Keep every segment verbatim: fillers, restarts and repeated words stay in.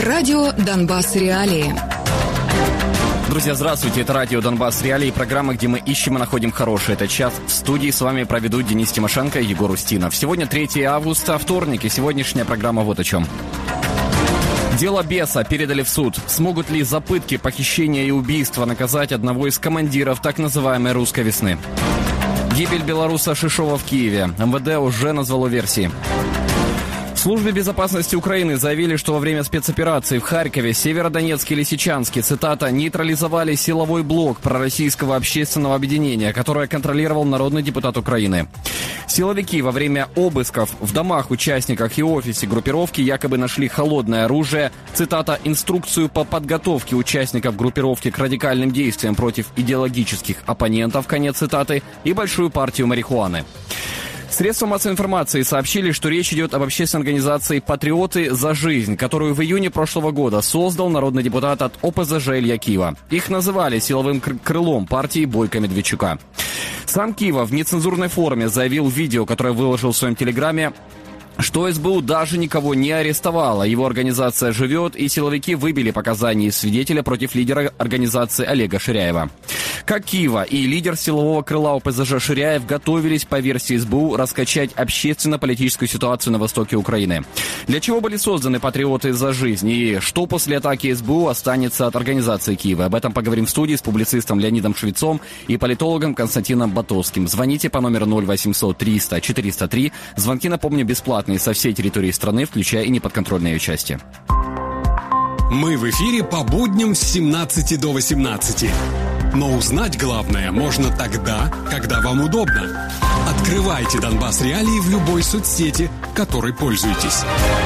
Радио «Донбасс. Реалии». Друзья, здравствуйте. Это радио «Донбасс. Реалии», программа, где мы ищем и находим хорошее. Это час. В студии с вами проведут Денис Тимошенко и Егор Устинов. Сегодня третьего августа, вторник, и сегодняшняя программа вот о чем. Дело беса передали в суд. Смогут ли за пытки, похищения и убийства наказать одного из командиров так называемой «русской весны»? Гибель белоруса Шишова в Киеве. эм вэ дэ уже назвало версии. В службе безопасности Украины заявили, что во время спецоперации в Харькове, Северодонецке и Лисичанске, цитата, нейтрализовали силовой блок пророссийского общественного объединения, которое контролировал народный депутат Украины. Силовики во время обысков в домах участников и офисе группировки якобы нашли холодное оружие, цитата, инструкцию по подготовке участников группировки к радикальным действиям против идеологических оппонентов, конец цитаты, и большую партию марихуаны. Средства массовой информации сообщили, что речь идет об общественной организации «Патриоты за жизнь», которую в июне прошлого года создал народный депутат от о пэ зэ жэ Илья Кива. Их называли силовым крылом партии Бойко Медведчука. Сам Кива в нецензурной форме заявил в видео, которое выложил в своем телеграме, что эс бэ у даже никого не арестовала. Его организация живет, и силовики выбили показания свидетеля против лидера организации Олега Ширяева. Как Кива и лидер силового крыла о пэ зэ жэ Ширяев готовились, по версии эс бэ у, раскачать общественно-политическую ситуацию на востоке Украины. Для чего были созданы «Патриоты за жизнь» и что после атаки эс бэ у останется от организации Киева? Об этом поговорим в студии с публицистом Леонидом Швецом и политологом Константином Батовским. Звоните по номеру ноль восемьсот триста четыреста три. Звонки, напомню, бесплатные со всей территории страны, включая и неподконтрольные ее части. Мы в эфире по будням с семнадцати до восемнадцати. Но узнать главное можно тогда, когда вам удобно. Открывайте «Донбасс. Реалии» в любой соцсети, которой пользуетесь.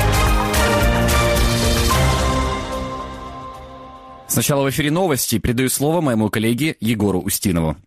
Сначала в эфире новости. Передаю слово моему коллеге Егору Устинову.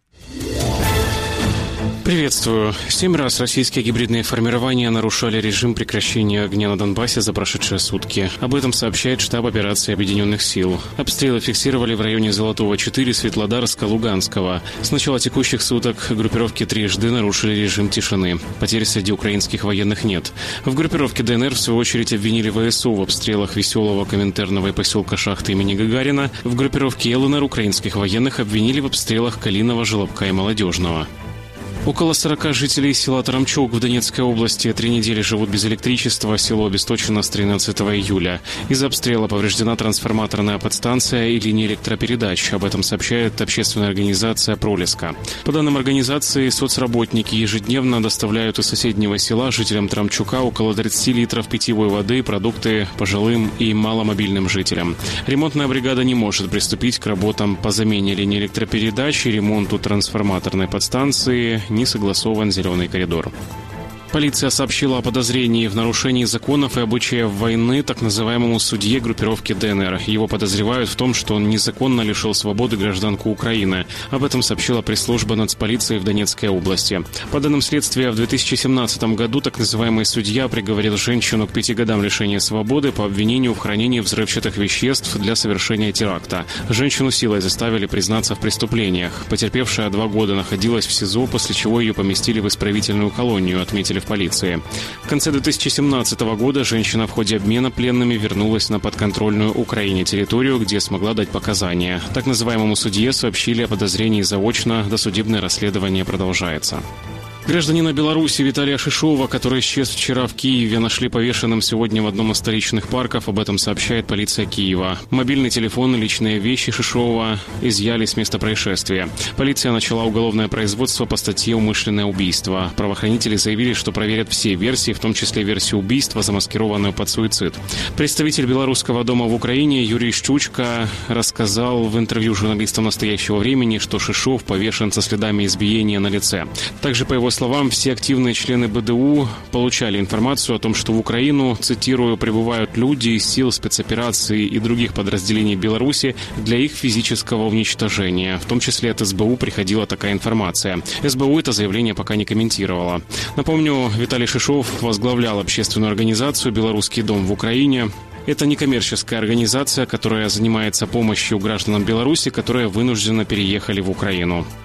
Приветствую. Семь раз российские гибридные формирования нарушали режим прекращения огня на Донбассе за прошедшие сутки. Об этом сообщает штаб операции Объединенных сил. Обстрелы фиксировали в районе Золотого четыре, Светлодарска, Луганского. С начала текущих суток группировки трижды нарушили режим тишины. Потерь среди украинских военных нет. В группировке дэ эн эр, в свою очередь, обвинили вэ эс у в обстрелах Веселого, Коминтерного и поселка Шахты имени Гагарина. В группировке эл эн эр украинских военных обвинили в обстрелах Калинова, Желобка и Молодежного. Около сорока жителей села Тарамчук в Донецкой области три недели живут без электричества. Село обесточено с тринадцатого июля. Из-за обстрела повреждена трансформаторная подстанция и линия электропередач. Об этом сообщает общественная организация «Пролеска». По данным организации, соцработники ежедневно доставляют из соседнего села жителям Тарамчука около тридцати литров питьевой воды, продукты пожилым и маломобильным жителям. Ремонтная бригада не может приступить к работам по замене линии электропередач и ремонту трансформаторной подстанции. Не согласован зеленый коридор. Полиция сообщила о подозрении в нарушении законов и обычаев войны так называемому судье группировки дэ эн эр. Его подозревают в том, что он незаконно лишил свободы гражданку Украины. Об этом сообщила пресс-служба нацполиции в Донецкой области. По данным следствия, в две тысячи семнадцатом году так называемый судья приговорил женщину к пяти годам лишения свободы по обвинению в хранении взрывчатых веществ для совершения теракта. Женщину силой заставили признаться в преступлениях. Потерпевшая два года находилась в СИЗО, после чего ее поместили в исправительную колонию, отметили в полиции. В конце две тысячи семнадцатого года женщина в ходе обмена пленными вернулась на подконтрольную Украине территорию, где смогла дать показания. Так называемому судье сообщили о подозрении заочно, досудебное расследование продолжается. Гражданина Беларуси Виталия Шишова, который исчез вчера в Киеве, нашли повешенным сегодня в одном из столичных парков. Об этом сообщает полиция Киева. Мобильный телефон и личные вещи Шишова изъяли с места происшествия. Полиция начала уголовное производство по статье «Умышленное убийство». Правоохранители заявили, что проверят все версии, в том числе версию убийства, замаскированную под суицид. Представитель Белорусского дома в Украине Юрий Щучка рассказал в интервью журналистам «Настоящего времени», что Шишов повешен со следами избиения на лице. Также, по его словам, все активные члены бэ дэ у получали информацию о том, что в Украину, цитирую, прибывают люди из сил спецоперации и других подразделений Беларуси для их физического уничтожения. В том числе от эс бэ у приходила такая информация. эс бэ у это заявление пока не комментировала. Напомню, Виталий Шишов возглавлял общественную организацию «Белорусский дом в Украине». Это некоммерческая организация, которая занимается помощью гражданам Беларуси, которые вынужденно переехали в Украину.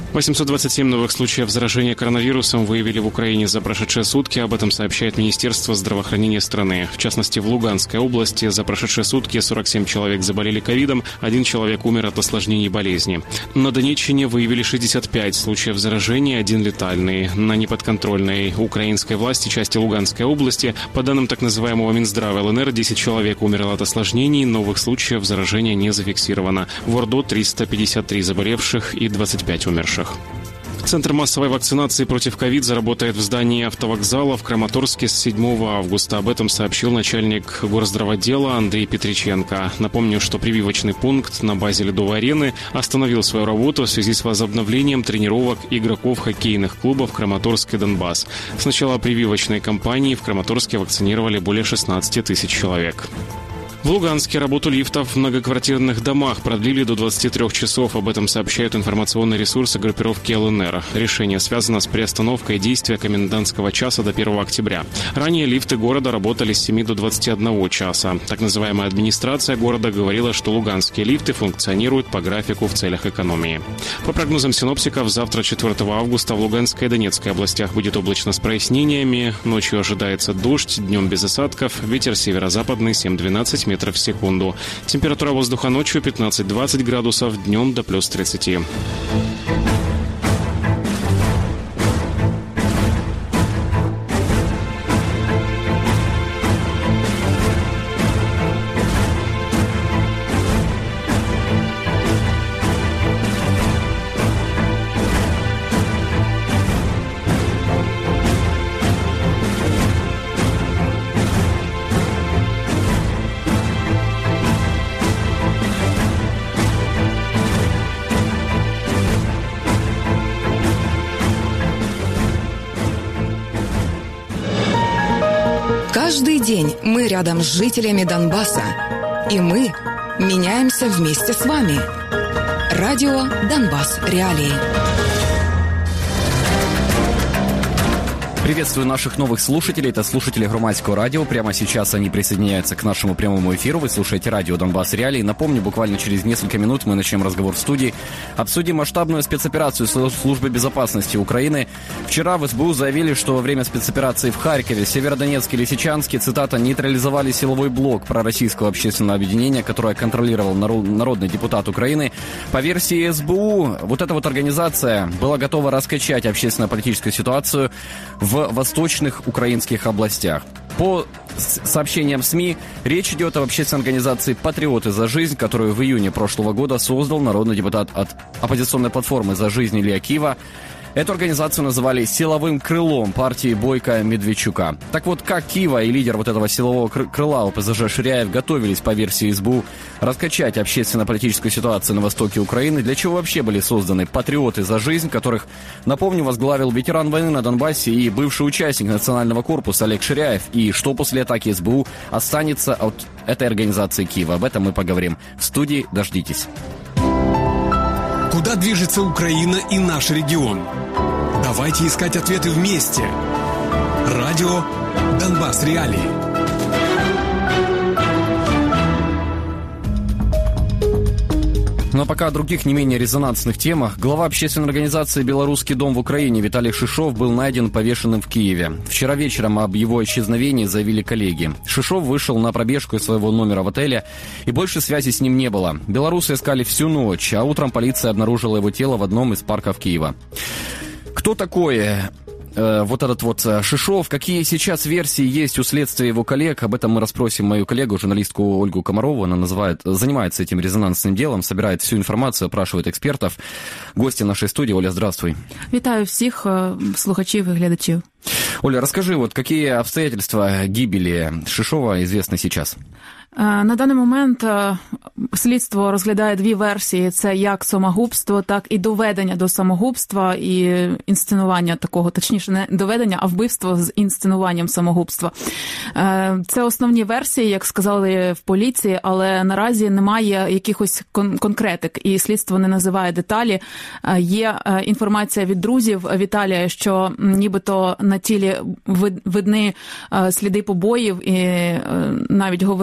восемьсот двадцать семь новых случаев заражения коронавирусом выявили в Украине за прошедшие сутки. Об этом сообщает Министерство здравоохранения страны. В частности, в Луганской области за прошедшие сутки сорок семь человек заболели ковидом, один человек умер от осложнений болезни. На Донеччине выявили шестьдесят пять случаев заражения, один летальный. На неподконтрольной украинской власти части Луганской области, по данным так называемого Минздрава ЛНР, десять человек умерло от осложнений, новых случаев заражения не зафиксировано. В Орду триста пятьдесят три заболевших и двадцать пять умерших. Центр массовой вакцинации против ковид заработает в здании автовокзала в Краматорске с седьмого августа. Об этом сообщил начальник горздравотдела Андрей Петриченко. Напомню, что прививочный пункт на базе Ледовой арены остановил свою работу в связи с возобновлением тренировок игроков хоккейных клубов Краматорск и Донбасс. С начала прививочной кампании в Краматорске вакцинировали более шестнадцать тысяч человек. В Луганске работу лифтов в многоквартирных домах продлили до двадцати трёх часов. Об этом сообщают информационные ресурсы группировки ЛНР. Решение связано с приостановкой действия комендантского часа до первого октября. Ранее лифты города работали с семи до двадцати одного часа. Так называемая администрация города говорила, что луганские лифты функционируют по графику в целях экономии. По прогнозам синоптиков, завтра, четвёртого августа, в Луганской и Донецкой областях будет облачно с прояснениями. Ночью ожидается дождь, днем без осадков. Ветер северо-западный семь-двенадцать метров в секунду. Температура воздуха ночью пятнадцать-двадцать градусов, днем до плюс тридцати. Каждый день мы рядом с жителями Донбасса, и мы меняемся вместе с вами. Радио «Донбасс. Реалии». Приветствую наших новых слушателей. Это слушатели Громадского радио. Прямо сейчас они присоединяются к нашему прямому эфиру. Вы слушаете радио «Донбасс. Реалии». Напомню, буквально через несколько минут мы начнем разговор в студии. Обсудим масштабную спецоперацию Службы безопасности Украины. Вчера в СБУ заявили, что во время спецоперации в Харькове, Северодонецке и Лисичанске, цитата, нейтрализовали силовой блок пророссийского общественного объединения, которое контролировал народный депутат Украины. По версии СБУ, вот эта вот организация была готова раскачать общественно-политическую ситуацию в в восточных украинских областях. По сообщениям СМИ, речь идет об общественной организации «Патриоты за жизнь», которую в июне прошлого года создал народный депутат от оппозиционной платформы «За жизнь» Илья Кива. Эту организацию называли силовым крылом партии Бойко-Медведчука. Так вот, как Кива и лидер вот этого силового крыла ОПЗЖ Ширяев готовились, по версии СБУ, раскачать общественно-политическую ситуацию на востоке Украины, для чего вообще были созданы «Патриоты за жизнь», которых, напомню, возглавил ветеран войны на Донбассе и бывший участник национального корпуса Олег Ширяев, и что после атаки СБУ останется от этой организации Кива. Об этом мы поговорим. В студии дождитесь. Куда движется Украина и наш регион? Давайте искать ответы вместе. Радио «Донбасс. Реалии». Но пока о других не менее резонансных темах, глава общественной организации «Белорусский дом» в Украине Виталий Шишов был найден повешенным в Киеве. Вчера вечером об его исчезновении заявили коллеги. Шишов вышел на пробежку из своего номера в отеле, и больше связи с ним не было. Белорусы искали всю ночь, а утром полиция обнаружила его тело в одном из парков Киева. Кто такой э, вот этот вот Шишов? Какие сейчас версии есть у следствия его коллег? Об этом мы расспросим мою коллегу, журналистку Ольгу Комарову. Она называет, занимается этим резонансным делом, собирает всю информацию, опрашивает экспертов. Гости нашей студии. Оля, здравствуй. Вітаю всіх слухачів і глядачів. Оля, расскажи, вот какие обстоятельства гибели Шишова известны сейчас? На даний момент слідство розглядає дві версії. Це як самогубство, так і доведення до самогубства і інсценування такого, точніше не доведення, а вбивство з інсценуванням самогубства. Це основні версії, як сказали в поліції, але наразі немає якихось кон- конкретик і слідство не називає деталі. Є інформація від друзів Віталія, що нібито на тілі видні сліди побоїв і навіть говорили про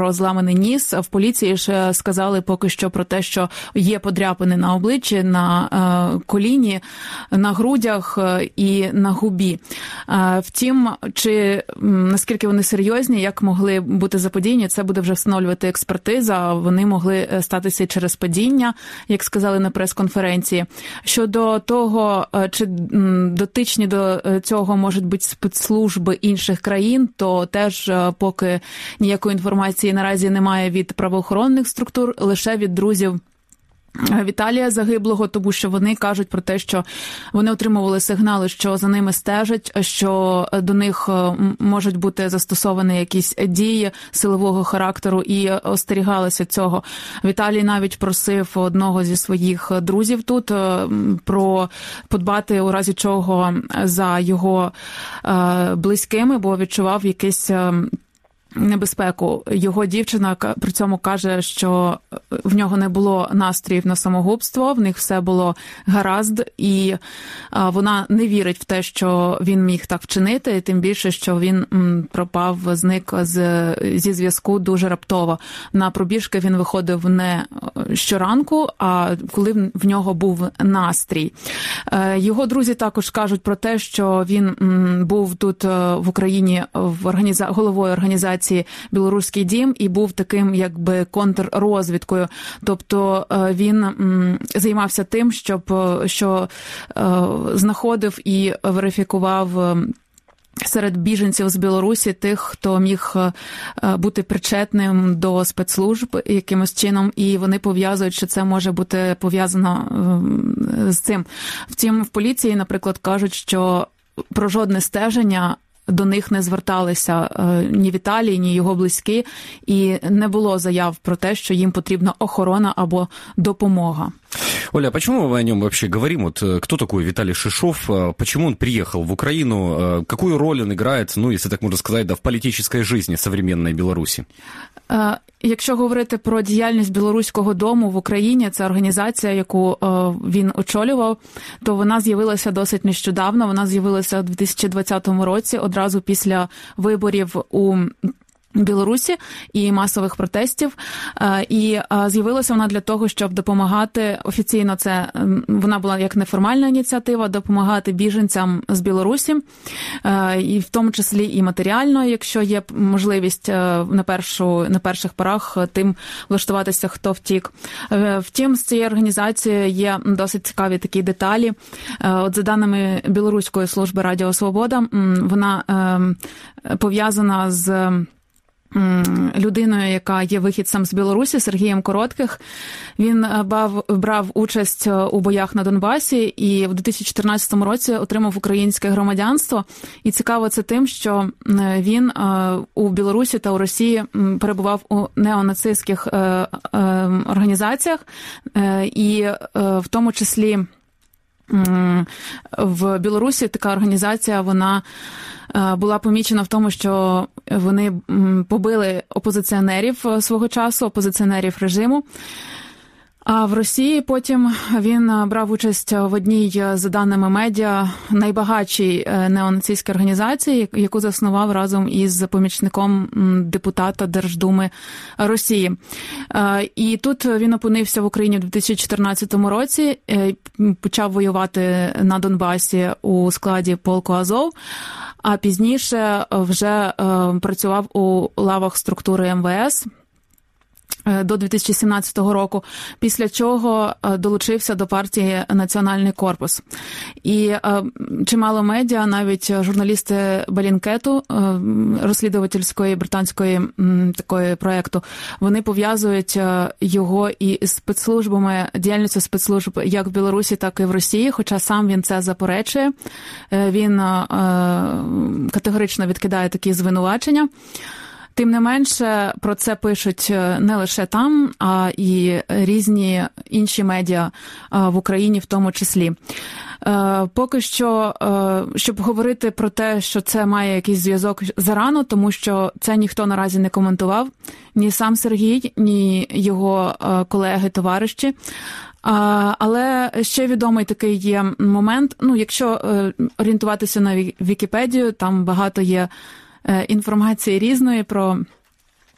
про зламаний ніс. В поліції ж сказали поки що про те, що є подряпини на обличчі, на коліні, на грудях і на губі. Втім, чи наскільки вони серйозні, як могли бути заподіяні, це буде вже встановлювати експертиза. Вони могли статися через падіння, як сказали на прес-конференції. Щодо того, чи дотичні до цього можуть бути спецслужби інших країн, то теж поки ніякої інформації наразі немає від правоохоронних структур, лише від друзів Віталія загиблого, тому що вони кажуть про те, що вони отримували сигнали, що за ними стежать, що до них можуть бути застосовані якісь дії силового характеру, і остерігалися цього. Віталій навіть просив одного зі своїх друзів тут про подбати у разі чого за його близькими, бо відчував якийсь небезпеку. Його дівчина при цьому каже, що в нього не було настроїв на самогубство, в них все було гаразд, і вона не вірить в те, що він міг так вчинити, тим більше, що він пропав, зник з, зі зв'язку дуже раптово. На пробіжки він виходив не щоранку, а коли в нього був настрій. Його друзі також кажуть про те, що він був тут в Україні в організа... головою організації «Білоруський дім» і був таким якби контррозвідкою. Тобто він займався тим, щоб що знаходив і верифікував серед біженців з Білорусі тих, хто міг бути причетним до спецслужб якимось чином, і вони пов'язують, що це може бути пов'язано з цим. Втім, в поліції, наприклад, кажуть, що про жодне стеження до них не зверталися ні Віталій, ні його близькі, і не було заяв про те, що їм потрібна охорона або допомога. Оля, а почему мы о нем вообще говорим? Вот кто такой Виталий Шишов? Почему он приехал в Украину? Какую роль он играет, ну, если так можно сказать, да, в политической жизни современной Білорусі? Якщо говорити про діяльність Білоруського дому в Україні, це організація, яку він очолював, то вона з'явилася досить нещодавно. Вона з'явилася у дві тисячі двадцятому році, одразу після виборів у Білорусі і масових протестів. І з'явилася вона для того, щоб допомагати, офіційно це, вона була як неформальна ініціатива, допомагати біженцям з Білорусі, і в тому числі і матеріально, якщо є можливість на, першу, на перших порах тим влаштуватися, хто втік. Втім, з цієї організації є досить цікаві такі деталі. От за даними Білоруської служби Радіо Свобода, вона пов'язана з людиною, яка є вихідцем з Білорусі, Сергієм Коротких. Він бав, брав участь у боях на Донбасі і в дві тисячі чотирнадцятому році отримав українське громадянство. І цікаво це тим, що він у Білорусі та у Росії перебував у неонацистських організаціях, і в тому числі в Білорусі така організація, вона була помічена в тому, що вони побили опозиціонерів свого часу, опозиціонерів режиму. А в Росії потім він брав участь в одній, за даними медіа, найбагатшій неонацистській організації, яку заснував разом із помічником депутата Держдуми Росії. І тут він опинився в Україні в дві тисячі чотирнадцятому році, почав воювати на Донбасі у складі полку Азов, а пізніше вже працював у лавах структури ем ве ес до дві тисячі сімнадцятого року, після чого долучився до партії «Національний корпус». І чимало медіа, навіть журналісти Белінкету, розслідувательської британської такої проєкту, вони пов'язують його і з спецслужбами, діяльністю спецслужб як в Білорусі, так і в Росії, хоча сам він це заперечує. Він категорично відкидає такі звинувачення. Тим не менше, про це пишуть не лише там, а і різні інші медіа в Україні в тому числі. Поки що, щоб говорити про те, що це має якийсь зв'язок, зарано, тому що це ніхто наразі не коментував, ні сам Сергій, ні його колеги, товариші. Але ще відомий такий є момент, ну, якщо орієнтуватися на Вікіпедію, там багато є інформації різної про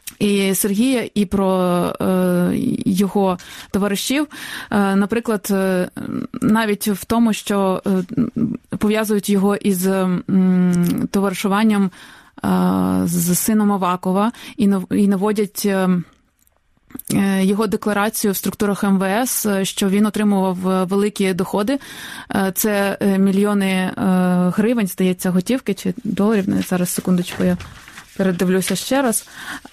і Сергія, і про е, його товаришів. Е, наприклад, е, навіть в тому, що е, пов'язують його із е, товаришуванням е, з сином Авакова і, і наводять е, його декларацію в структурах ем ве ес, що він отримував великі доходи. Це мільйони гривень, здається, готівки чи доларів. Зараз, секундочку, я передивлюся ще раз.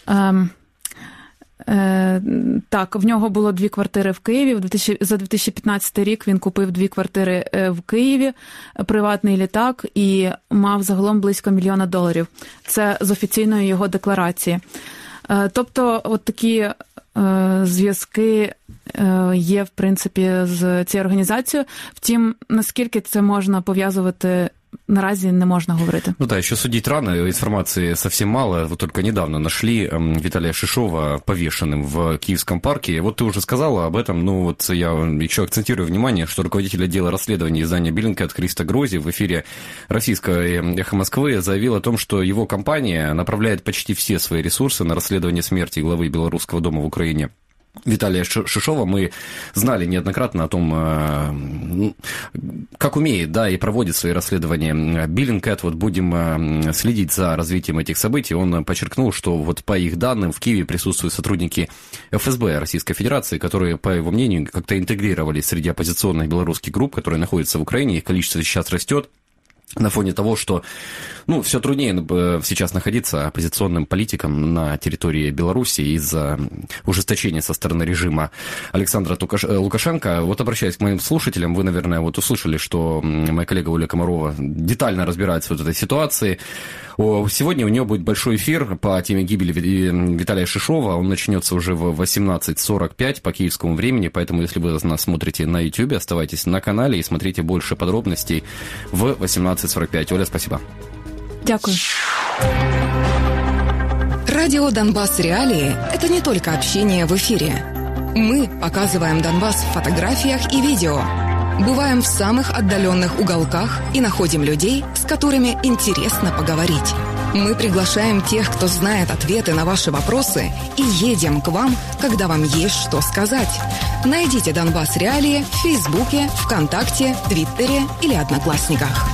Так, в нього було дві квартири в Києві. За дві тисячі п'ятнадцятий рік він купив дві квартири в Києві, приватний літак і мав загалом близько мільйона доларів. Це з офіційної його декларації. Тобто, от такі зв'язки є, в принципі, з цією організацією. Втім, наскільки це можна пов'язувати, наразі не можна говорити. Ну да, еще судить рано, информации совсем мало. Вот только недавно нашли Виталия Шишова повешенным в Киевском парке. Вот ты уже сказала об этом, ну вот я еще акцентирую внимание, что руководитель отдела расследования издания Bellingcat Христо Грози в эфире российского «Эхо Москвы» заявил о том, что его компания направляет почти все свои ресурсы на расследование смерти главы Белорусского дома в Украине Виталия Шишова. Мы знали неоднократно о том, как умеет, да, и проводит свои расследования Bellingcat. Вот будем следить за развитием этих событий. Он подчеркнул, что вот по их данным в Киеве присутствуют сотрудники эф эс бэ Российской Федерации, которые, по его мнению, как-то интегрировались среди оппозиционных белорусских групп, которые находятся в Украине. Их количество сейчас растет на фоне того, что, ну, все труднее сейчас находиться оппозиционным политикам на территории Беларуси из-за ужесточения со стороны режима Александра Лукашенко. Вот обращаясь к моим слушателям, вы, наверное, вот услышали, что моя коллега Оля Комарова детально разбирается в этой ситуации. Сегодня у нее будет большой эфир по теме гибели Виталия Шишова. Он начнется уже в восемнадцать сорок пять по киевскому времени, поэтому, если вы нас смотрите на YouTube, оставайтесь на канале и смотрите больше подробностей в восемнадцать сорок пять. Оля, спасибо. Дякую. Радио «Донбасс Реалии» — это не только общение в эфире. Мы показываем Донбасс в фотографиях и видео. Бываем в самых отдаленных уголках и находим людей, с которыми интересно поговорить. Мы приглашаем тех, кто знает ответы на ваши вопросы, и едем к вам, когда вам есть что сказать. Найдите «Донбасс Реалии» в Фейсбуке, ВКонтакте, Твиттере или Одноклассниках.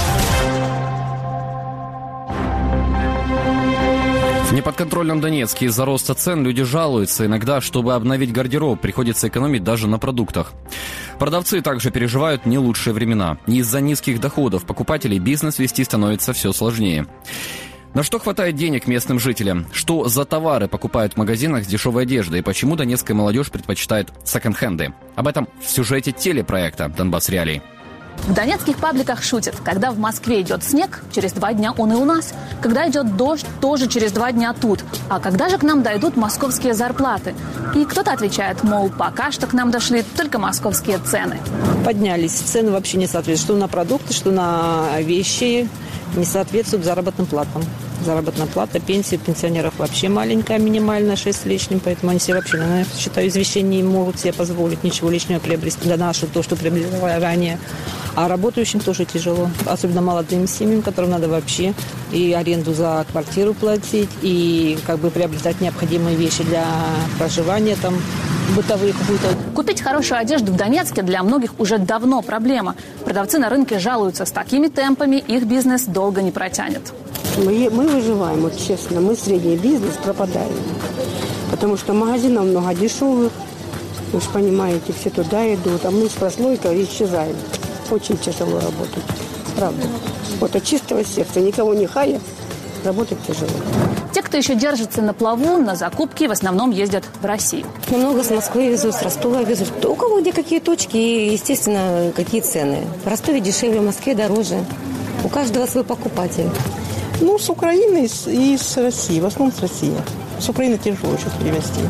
В неподконтрольном Донецке из-за роста цен люди жалуются. Иногда, чтобы обновить гардероб, приходится экономить даже на продуктах. Продавцы также переживают не лучшие времена. Из-за низких доходов покупателей бизнес вести становится все сложнее. На что хватает денег местным жителям? Что за товары покупают в магазинах с дешевой одеждой? И почему донецкая молодежь предпочитает секонд-хенды? Об этом в сюжете телепроекта «Донбасс Реалии». В донецких пабликах шутят. Когда в Москве идет снег, через два дня он и у нас. Когда идет дождь, тоже через два дня тут. А когда же к нам дойдут московские зарплаты? И кто-то отвечает, мол, пока что к нам дошли только московские цены. Поднялись. Цены вообще не соответствуют. Что на продукты, что на вещи не соответствуют заработным платам. Заработная плата, пенсия пенсионеров вообще маленькая, минимальная, шесть с лишним. Поэтому они себе вообще, наверное, считаю, из вещей не могут себе позволить ничего лишнего приобрести. Да наше, то, что приобретали ранее. А работающим тоже тяжело. Особенно молодым семьям, которым надо вообще и аренду за квартиру платить, и как бы приобретать необходимые вещи для проживания, там, бытовые какую-то. Купить хорошую одежду в Донецке для многих уже давно проблема. Продавцы на рынке жалуются, с такими темпами их бизнес долго не протянет. Мы, мы выживаем, вот честно, мы средний бизнес пропадаем. Потому что магазинов много дешевых, вы же понимаете, все туда идут, а мы с прослойкой исчезаем. Очень тяжело работать, правда. Вот от чистого сердца, никого не хая, работать тяжело. Те, кто еще держится на плаву, на закупки, в основном ездят в Россию. Много с Москвы везут, с Ростова везут. У кого где какие точки и, естественно, какие цены. В Ростове дешевле, в Москве дороже. У каждого свой покупатель. Ну, с Украины и с России, в основном с России. С Украины тяжело сейчас перевезти.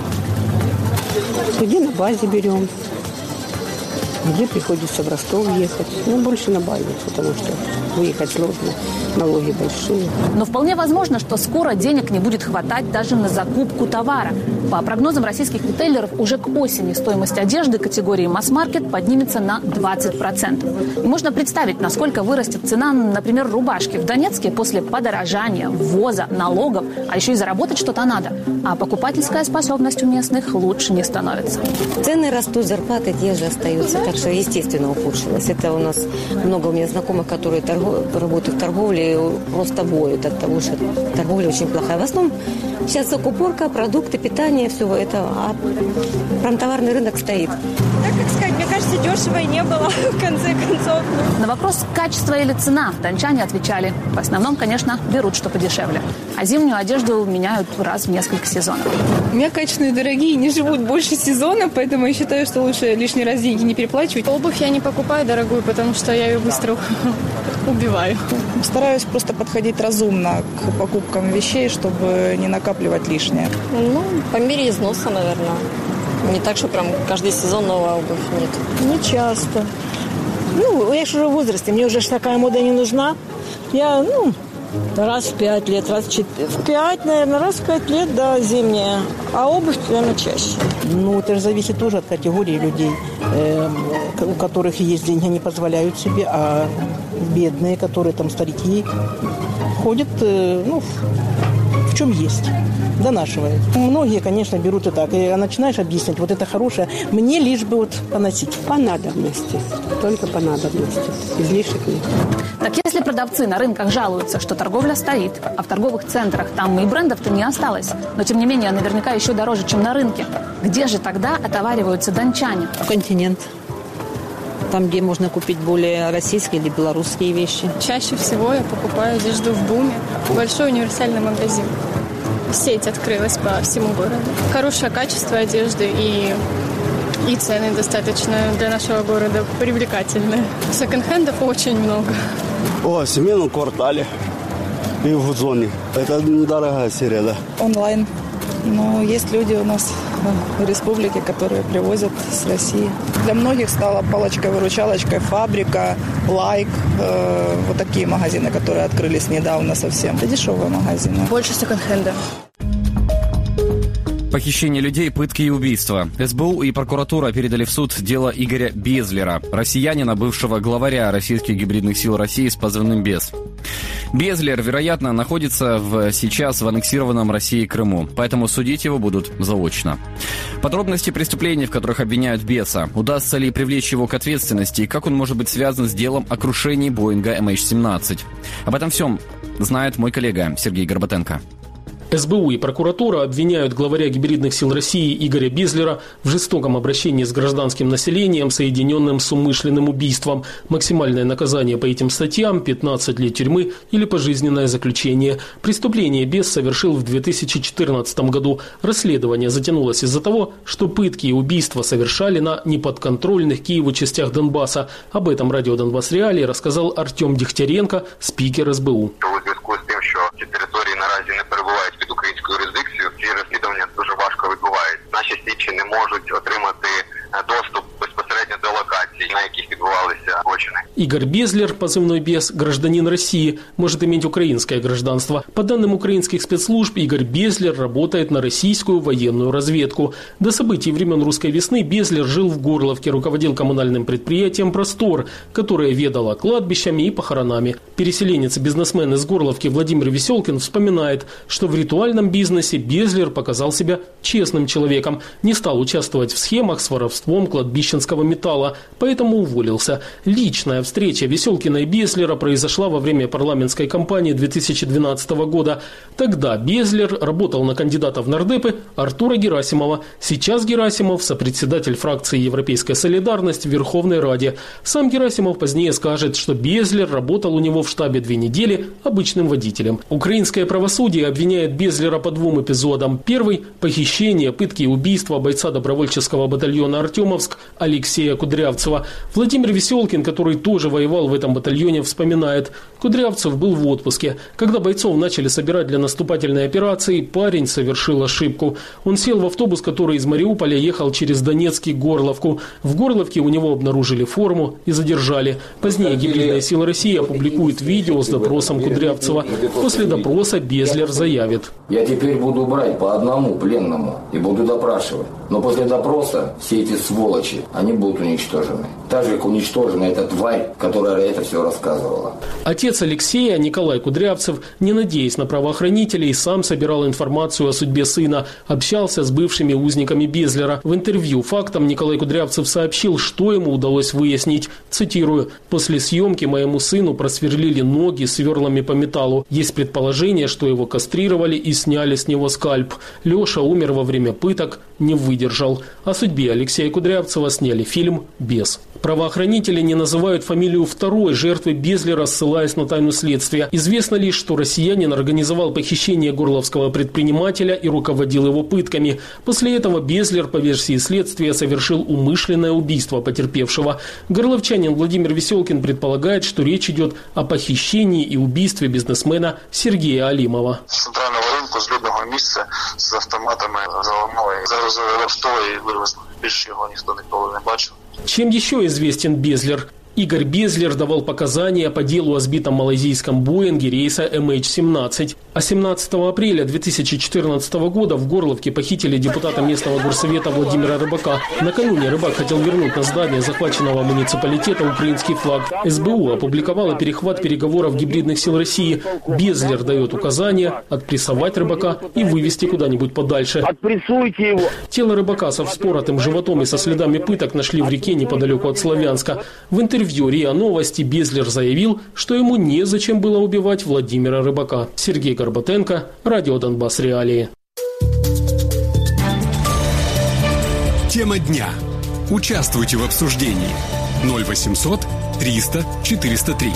Где на базе берем, где приходится в Ростов ехать. Ну, больше на базе, потому что выехать сложно, налоги большие. Но вполне возможно, что скоро денег не будет хватать даже на закупку товара. По прогнозам российских ритейлеров, уже к осени стоимость одежды категории масс-маркет поднимется на двадцать процентов. И можно представить, насколько вырастет цена, например, рубашки в Донецке после подорожания, ввоза, налогов, а еще и заработать что-то надо. А покупательская способность у местных лучше не становится. Цены растут, зарплаты те же остаются, так что, естественно, ухудшилось. Это у нас много у меня знакомых, которые торгу... работают в торговле, просто воют от того, что торговля очень плохая. В основном сейчас закупорка, продукты, питание, все это, а промтоварный рынок стоит. Так как сказать, мне кажется, дешево и не было, в конце концов. На вопрос, качество или цена, дончане отвечали. В основном, конечно, берут, что подешевле. А зимнюю одежду меняют раз в несколько сезонов. У меня качественные дорогие не живут больше сезона, поэтому я считаю, что лучше лишний раз деньги не переплачивать. Обувь я не покупаю дорогую, потому что я ее быстро убиваю. Стараюсь просто подходить разумно к покупкам вещей, чтобы не накапливать лишнее. Ну, по мере износа, наверное. Не так, что прям каждый сезон новая обувь. Нет. Не часто. Ну, я же уже в возрасте, мне уже такая мода не нужна. Я, ну, раз в пять лет, раз в четыре. В пять, наверное, раз в пять лет, да, зимняя. А обувь, наверное, чаще. Ну, это же зависит тоже от категории людей, э, у которых есть деньги, они позволяют себе, а бедные, которые там старики, ходят, э, ну, в чем есть. Донашивают. Многие, конечно, берут и так. И начинаешь объяснять, вот это хорошее, мне лишь бы вот поносить. По надобности. Только по надобности. Излишек нет. Так если продавцы на рынках жалуются, что торговля стоит, а в торговых центрах там и брендов-то не осталось, но тем не менее наверняка еще дороже, чем на рынке, где же тогда отовариваются дончане? Континент. Там, где можно купить более российские или белорусские вещи. Чаще всего я покупаю одежду в БУМе. Большой универсальный магазин. Сеть открылась по всему городу. Хорошее качество одежды и, и цены достаточно для нашего города привлекательные. Секонд-хендов очень много. О, в семейном квартале и в зоне. Это недорогая серия, да. Онлайн. Но есть люди у нас в республике, которые привозят с России. Для многих стала палочкой-выручалочкой фабрика, лайк. Э, вот такие магазины, которые открылись недавно совсем. Это дешевые магазины. Больше секонд-хенда. Похищение людей, пытки и убийства. СБУ и прокуратура передали в суд дело Игоря Безлера, россиянина, бывшего главаря российских гибридных сил России с позывным «Без». Безлер, вероятно, находится в, сейчас в аннексированном Россией Крыму, поэтому судить его будут заочно. Подробности преступлений, в которых обвиняют Беса, удастся ли привлечь его к ответственности и как он может быть связан с делом о крушении Боинга эм эйч семнадцать. Об этом всем знает мой коллега Сергей Горбатенко. СБУ и прокуратура обвиняют главаря гибридных сил России Игоря Безлера в жестоком обращении с гражданским населением, соединенным с умышленным убийством. Максимальное наказание по этим статьям – пятнадцать лет тюрьмы или пожизненное заключение. Преступление Без совершил в две тысячи четырнадцатом году. Расследование затянулось из-за того, что пытки и убийства совершали на неподконтрольных Киеву частях Донбасса. Об этом радио «Донбасс Реалии» рассказал Артем Дегтяренко, спікер СБУ. Ці території наразі не перебувають під українською юрисдикцією, ці розслідування дуже важко відбуваються. Наші слідчі не можуть отримати доступ безпосередньо до локацій, на яких відбувалися злочини. Игорь Безлер, позывной «Без», гражданин России, может иметь украинское гражданство. По данным украинских спецслужб, Игорь Безлер работает на российскую военную разведку. До событий времен русской весны Безлер жил в Горловке, руководил коммунальным предприятием «Простор», которое ведало кладбищами и похоронами. Переселенец и бизнесмен из Горловки Владимир Веселкин вспоминает, что в ритуальном бизнесе Безлер показал себя честным человеком, не стал участвовать в схемах с воровством кладбищенского металла, поэтому уволился. Личная встреча Веселкина и Безлера произошла во время парламентской кампании две тысячи двенадцатого года. Тогда Безлер работал на кандидата в нардепы Артура Герасимова. Сейчас Герасимов – сопредседатель фракции «Европейская солидарность» в Верховной Раде. Сам Герасимов позднее скажет, что Безлер работал у него в штабе две недели обычным водителем. Украинское правосудие обвиняет Безлера по двум эпизодам. Первый – похищение, пытки и убийство бойца добровольческого батальона «Артемовск» Алексея Кудрявцева. Владимир Веселкин, который тоже тоже воевал в этом батальоне, вспоминает. Кудрявцев был в отпуске. Когда бойцов начали собирать для наступательной операции, парень совершил ошибку. Он сел в автобус, который из Мариуполя ехал через Донецк и Горловку. В Горловке у него обнаружили форму и задержали. Позднее гибридные силы России опубликуют видео с допросом Кудрявцева. После допроса Безлер заявит: «Я теперь буду брать по одному пленному и буду допрашивать. Но после допроса все эти сволочи, они будут уничтожены. Так же, как уничтожена эта тварь, которая это все рассказывала». Отец Алексея, Николай Кудрявцев, не надеясь на правоохранителей, сам собирал информацию о судьбе сына, общался с бывшими узниками Безлера. В интервью «Фактам» Николай Кудрявцев сообщил, что ему удалось выяснить. Цитирую: «После съемки моему сыну просверлили ноги сверлами по металлу. Есть предположение, что его кастрировали и сняли с него скальп. Леша умер во время пыток, не выдержал». О судьбе Алексея Кудрявцева сняли фильм «Бес». Правоохранители не называют фамилию второй жертвы Безлера, ссылаясь на тайну следствия. Известно лишь, что россиянин организовал похищение горловского предпринимателя и руководил его пытками. После этого Безлер, по версии следствия, совершил умышленное убийство потерпевшего. Горловчанин Владимир Веселкин предполагает, что речь идет о похищении и убийстве бизнесмена Сергея Алимова. З центрального ринку, з людного місця, з автоматами заламали. Зараз арештовано і вивезли. Більше його ніхто ніколи не бачив. Чем еще известен Безлер? Игорь Безлер давал показания по делу о сбитом малайзийском Боинге рейса эм эйч семнадцать. А семнадцатого апреля две тысячи четырнадцатого года в Горловке похитили депутата местного горсовета Владимира Рыбака. Накануне Рыбак хотел вернуть на здание захваченного муниципалитета украинский флаг. эс бэ у опубликовала перехват переговоров гибридных сил России. Безлер дает указание отпрессовать Рыбака и вывести куда-нибудь подальше. Отпрессуйте его. Тело Рыбака со вспоротым животом и со следами пыток нашли в реке неподалеку от Славянска. В интервью РИА Новости Безлер заявил, что ему незачем было убивать Владимира Рыбака. Сергей Горбатенко, Радио Донбасс Реалии. Тема дня. Участвуйте в обсуждении. ноль восемьсот триста четыреста три.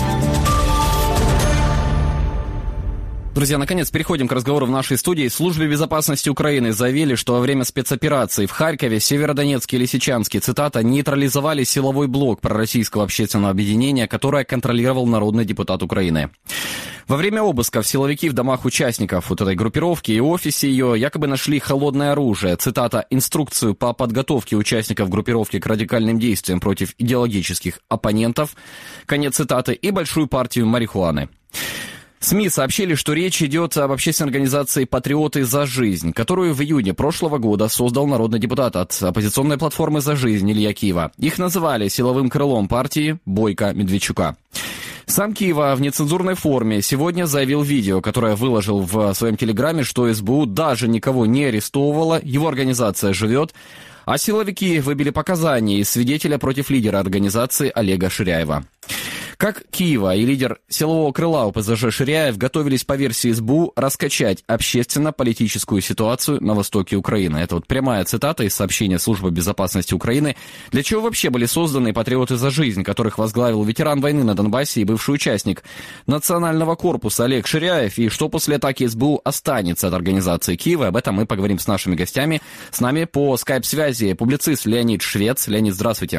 Друзья, наконец переходим к разговору в нашей студии. В Службе безопасности Украины заявили, что во время спецоперации в Харькове, Северодонецке и Лисичанске, цитата, нейтрализовали силовой блок пророссийского общественного объединения, которое контролировал народный депутат Украины. Во время обысков силовики в домах участников вот этой группировки и офисе ее якобы нашли холодное оружие, цитата, инструкцию по подготовке участников группировки к радикальным действиям против идеологических оппонентов, конец цитаты, и большую партию марихуаны. СМИ сообщили, что речь идет об общественной организации «Патриоты за жизнь», которую в июне прошлого года создал народный депутат от оппозиционной платформы «За жизнь» Илья Кива. Их называли силовым крылом партии Бойко Медведчука. Сам Кива в нецензурной форме сегодня заявил в видео, которое выложил в своем телеграме, что эс бэ у даже никого не арестовывала, его организация живет, а силовики выбили показания из свидетеля против лидера организации Олега Ширяева. Как Киева и лидер силового крыла о пэ зэ жэ Ширяев готовились по версии эс бэ у раскачать общественно-политическую ситуацию на востоке Украины. Это вот прямая цитата из сообщения Службы безопасности Украины. Для чего вообще были созданы «Патриоты за жизнь», которых возглавил ветеран войны на Донбассе и бывший участник национального корпуса Олег Ширяев, и что после атаки эс бэ у останется от организации Киева? Об этом мы поговорим с нашими гостями. С нами по скайп-связи публицист Леонид Швец. Леонид, здравствуйте.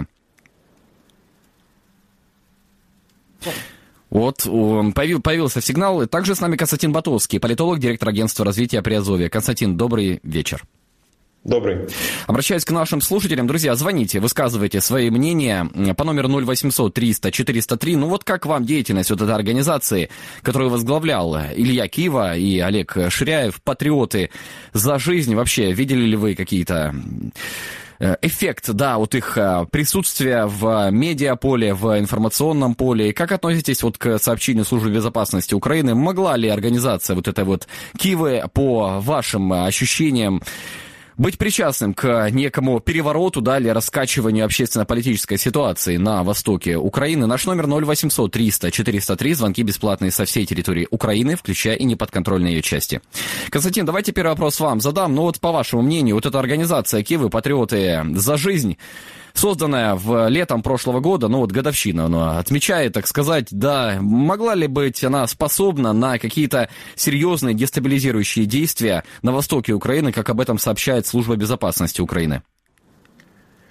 Вот, появился сигнал. Также с нами Константин Батовский, политолог, директор агентства развития Приазовья. Константин, добрый вечер. Добрый. Обращаюсь к нашим слушателям. Друзья, звоните, высказывайте свои мнения по номеру ноль восемьсот триста четыреста три. Ну вот как вам деятельность вот этой организации, которую возглавлял Илья Кива и Олег Ширяев, «Патриоты за жизнь»? Вообще, видели ли вы какие-то... эффект, да, вот их присутствия в медиаполе, в информационном поле. И как относитесь вот к сообщению Службы безопасности Украины? Могла ли организация вот этой вот Кивы, по вашим ощущениям, быть причастным к некому перевороту, да, или раскачиванию общественно-политической ситуации на востоке Украины? Наш номер ноль восемьсот триста четыреста три, звонки бесплатные со всей территории Украины, включая и неподконтрольные ее части. Константин, давайте первый вопрос вам задам. Ну вот по вашему мнению, вот эта организация Кивы, «Патриоты за жизнь», созданная в летом прошлого года, ну вот годовщина она отмечает, так сказать, да, могла ли быть она способна на какие-то серьезные дестабилизирующие действия на востоке Украины, как об этом сообщает Служба безопасности Украины?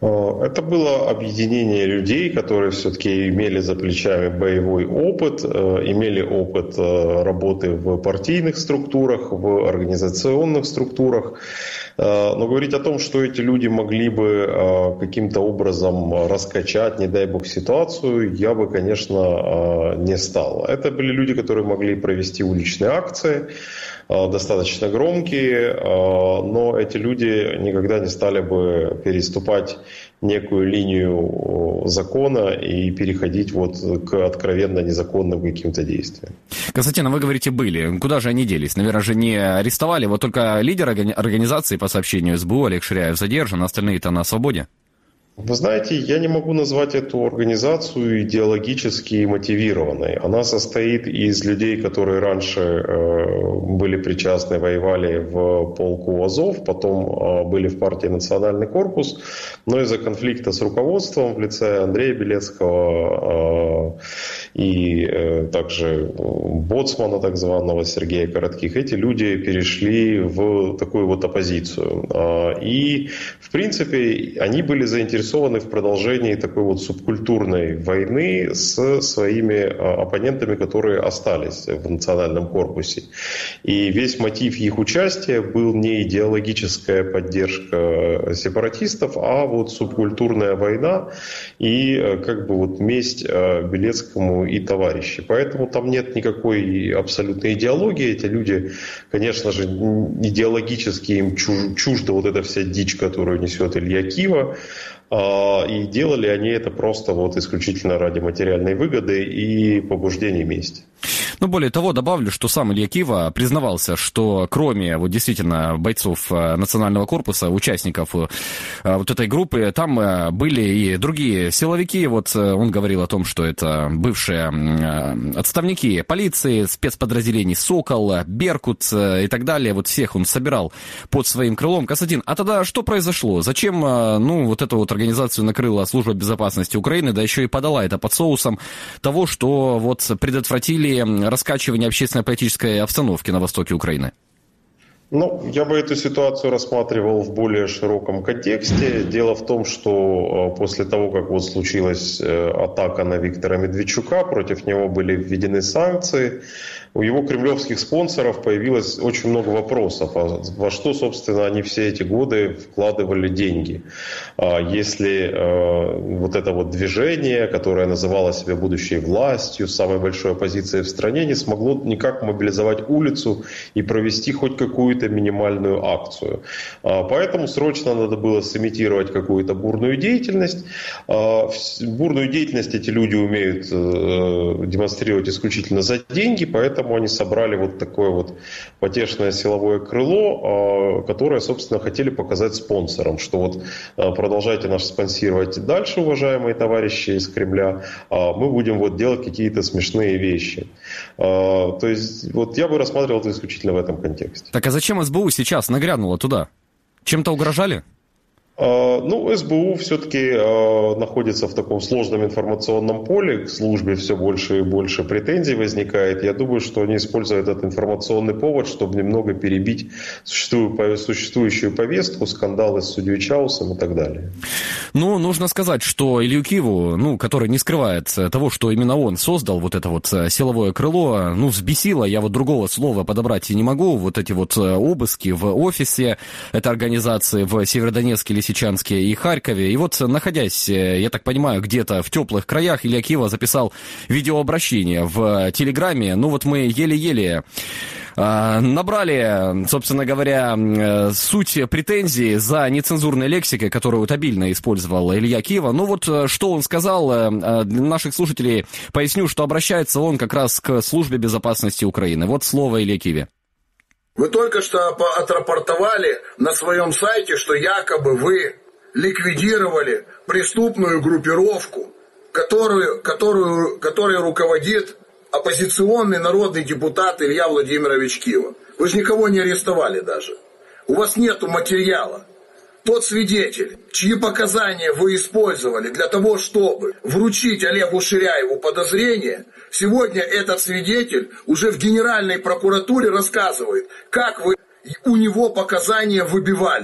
Это было объединение людей, которые все-таки имели за плечами боевой опыт, имели опыт работы в партийных структурах, в организационных структурах. Но говорить о том, что эти люди могли бы каким-то образом раскачать, не дай бог, ситуацию, я бы, конечно, не стал. Это были люди, которые могли провести уличные акции, достаточно громкие, но эти люди никогда не стали бы переступать некую линию закона и переходить вот к откровенно незаконным каким-то действиям. Константин, а вы говорите, были. Куда же они делись? Наверное, же не арестовали. Вот только лидер организации, по сообщению эс бэ у, Олег Ширяев, задержан, остальные-то на свободе. Вы знаете, я не могу назвать эту организацию идеологически мотивированной. Она состоит из людей, которые раньше э, были причастны, воевали в полку Азов, потом э, были в партии «Национальный корпус», но из-за конфликта с руководством в лице Андрея Белецкого э, и э, также боцмана так званого Сергея Коротких, эти люди перешли в такую вот оппозицию. Э, и, в принципе, они были заинтересованы в продолжении такой вот субкультурной войны с своими оппонентами, которые остались в национальном корпусе. И весь мотив их участия был не идеологическая поддержка сепаратистов, а вот субкультурная война и как бы вот месть Белецкому и товарищи. Поэтому там нет никакой абсолютной идеологии. Эти люди, конечно же, идеологически им чужда вот эта вся дичь, которую несет Илья Кива. И делали они это просто вот исключительно ради материальной выгоды и побуждения мести. Ну, более того, добавлю, что сам Илья Кива признавался, что кроме вот действительно бойцов национального корпуса, участников вот этой группы, там были и другие силовики. Вот он говорил о том, что это бывшие отставники полиции, спецподразделений «Сокол», «Беркут» и так далее. Вот всех он собирал под своим крылом. Константин, а тогда что произошло? Зачем, ну, вот эту вот организацию накрыла Служба безопасности Украины, да еще и подала это под соусом того, что вот предотвратили раскачивание общественно-политической обстановки на востоке Украины? Ну, я бы эту ситуацию рассматривал в более широком контексте. Дело в том, что после того, как вот случилась атака на Виктора Медведчука, против него были введены санкции, у его кремлевских спонсоров появилось очень много вопросов, а во что, собственно, они все эти годы вкладывали деньги. Если вот это вот движение, которое называло себя будущей властью, самой большой оппозицией в стране, не смогло никак мобилизовать улицу и провести хоть какую-то минимальную акцию. Поэтому срочно надо было сымитировать какую-то бурную деятельность. Бурную деятельность эти люди умеют демонстрировать исключительно за деньги, поэтому они собрали вот такое вот потешное силовое крыло, которое, собственно, хотели показать спонсорам, что вот продолжайте нас спонсировать дальше, уважаемые товарищи из Кремля, мы будем вот делать какие-то смешные вещи. То есть вот я бы рассматривал это исключительно в этом контексте. Так а зачем эс бэ у сейчас нагрянула туда? Чем-то угрожали? Ну, эс бэ у все-таки э, находится в таком сложном информационном поле, к службе все больше и больше претензий возникает. Я думаю, что они используют этот информационный повод, чтобы немного перебить существующую, существующую повестку, скандалы с судьей Чаусом и так далее. Ну, нужно сказать, что Илью Киву, ну, который не скрывает того, что именно он создал вот это вот силовое крыло, ну, взбесило, я вот другого слова подобрать и не могу, вот эти вот обыски в офисе этой организации в Северодонецке, Лисичанске и Харькове. И вот, находясь, я так понимаю, где-то в теплых краях, Илья Кива записал видеообращение в Телеграме. Ну вот мы еле-еле э, набрали, собственно говоря, э, суть претензий за нецензурной лексикой, которую вот обильно использовал Илья Кива. Ну вот что он сказал, э, для наших слушателей поясню, что обращается он как раз к Службе безопасности Украины. Вот слово Илья Киве. Вы только что отрапортовали на своем сайте, что якобы вы ликвидировали преступную группировку, которую, которую, которой руководит оппозиционный народный депутат Илья Владимирович Кива. Вы же никого не арестовали даже. У вас нету материала. Тот свидетель, чьи показания вы использовали для того, чтобы вручить Олегу Ширяеву подозрение, сегодня этот свидетель уже в Генеральной прокуратуре рассказывает, как вы у него показания выбивали,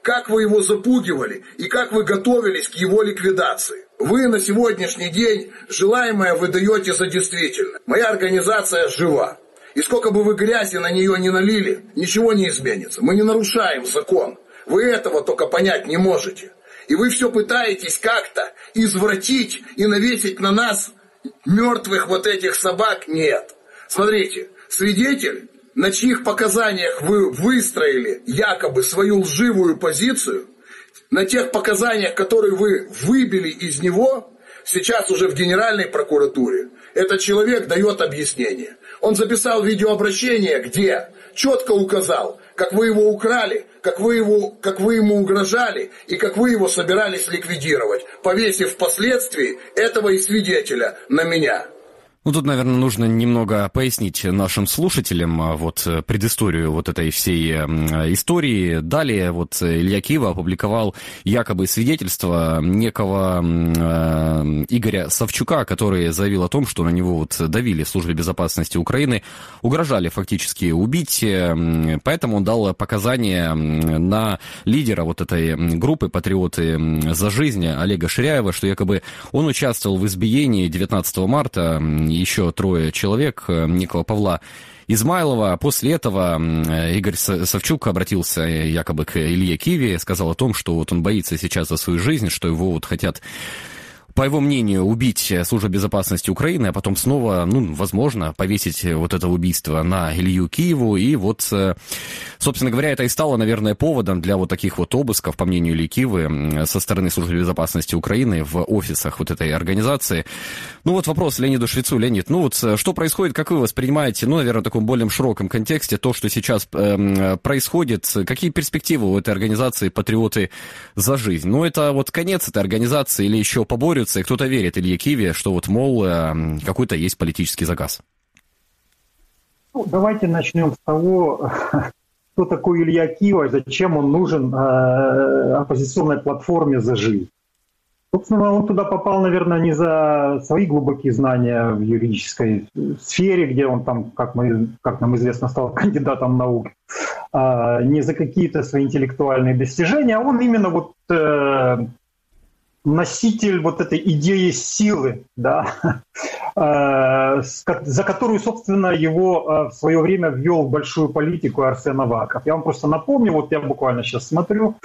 как вы его запугивали и как вы готовились к его ликвидации. Вы на сегодняшний день желаемое выдаете за действительное. Моя организация жива. И сколько бы вы грязи на нее не налили, ничего не изменится. Мы не нарушаем закон. Вы этого только понять не можете. И вы все пытаетесь как-то извратить и навесить на нас мертвых вот этих собак. Нет. Смотрите, свидетель, на чьих показаниях вы выстроили якобы свою лживую позицию, на тех показаниях, которые вы выбили из него, сейчас уже в Генеральной прокуратуре, этот человек дает объяснение. Он записал видеообращение, где четко указал, как вы его украли, как вы, его, как вы ему угрожали и как вы его собирались ликвидировать, повесив впоследствии этого и свидетеля на меня. Ну, тут, наверное, нужно немного пояснить нашим слушателям вот предысторию вот этой всей истории. Далее вот Илья Кива опубликовал якобы свидетельство некого э, Игоря Савчука, который заявил о том, что на него вот давили в службе безопасности Украины, угрожали фактически убить, поэтому он дал показания на лидера вот этой группы «Патриоты за жизнь» Олега Ширяева, что якобы он участвовал в избиении девятнадцатого марта, еще трое человек, некого Павла Измайлова. После этого Игорь Савчук обратился якобы к Илье Киве, сказал о том, что вот он боится сейчас за свою жизнь, что его вот хотят, по его мнению, убить служба безопасности Украины, а потом снова, ну, возможно, повесить вот это убийство на Илью Киеву. И вот, собственно говоря, это и стало, наверное, поводом для вот таких вот обысков, по мнению Ильи Кивы, со стороны службы безопасности Украины в офисах вот этой организации. Ну вот вопрос Леониду Швецу. Леонид, ну вот что происходит, как вы воспринимаете, ну, наверное, в таком более широком контексте, то, что сейчас э, происходит, какие перспективы у этой организации «Патриоты за жизнь»? Ну, это вот конец этой организации или еще поборются? И кто-то верит Илье Киве, что вот, мол, какой-то есть политический заказ. Ну, давайте начнем с того, кто такой Илья Кива, зачем он нужен э, оппозиционной платформе «За жизнь». Собственно, он туда попал, наверное, не за свои глубокие знания в юридической сфере, где он там, как, мы, как нам известно, стал кандидатом наук, э, не за какие-то свои интеллектуальные достижения, а он именно вот... Э, носитель вот этой идеи силы, да, за которую, собственно, его в свое время ввел в большую политику Арсен Аваков. Я вам просто напомню, вот я буквально сейчас смотрю,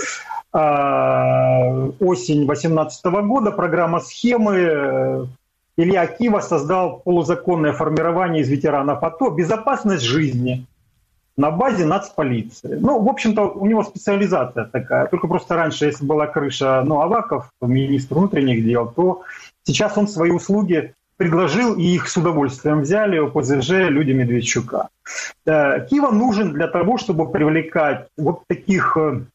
осень две тысячи восемнадцатого года, программа «Схемы», Илья Кива создал полузаконное формирование из ветеранов АТО «Безопасность жизни» на базе нацполиции. Ну, в общем-то, у него специализация такая. Только просто раньше, если была крыша, ну, Аваков, министр внутренних дел, то сейчас он свои услуги предложил, и их с удовольствием взяли ОПЗЖ, люди Медведчука. Кива нужен для того, чтобы привлекать вот таких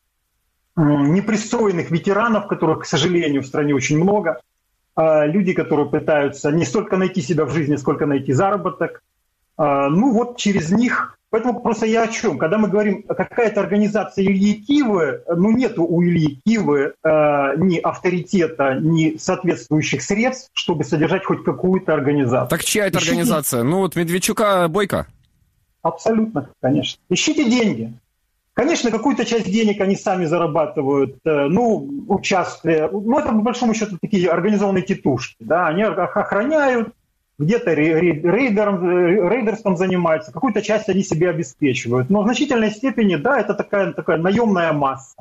непристроенных ветеранов, которых, к сожалению, в стране очень много. Люди, которые пытаются не столько найти себя в жизни, сколько найти заработок. Ну, вот через них... Поэтому просто я о чем? Когда мы говорим, какая-то организация Ильи Кивы, ну нету у Ильи Кивы э, ни авторитета, ни соответствующих средств, чтобы содержать хоть какую-то организацию. Так чья это Ищите... организация? Ну вот Медведчука, Бойко? Абсолютно, конечно. Ищите деньги. Конечно, какую-то часть денег они сами зарабатывают, э, ну, участвуя. Ну, это, по большому счету, такие организованные тетушки. Да? Они охраняют, где-то рейдером, рейдерством занимаются, какую-то часть они себе обеспечивают. Но в значительной степени, да, это такая, такая наемная масса.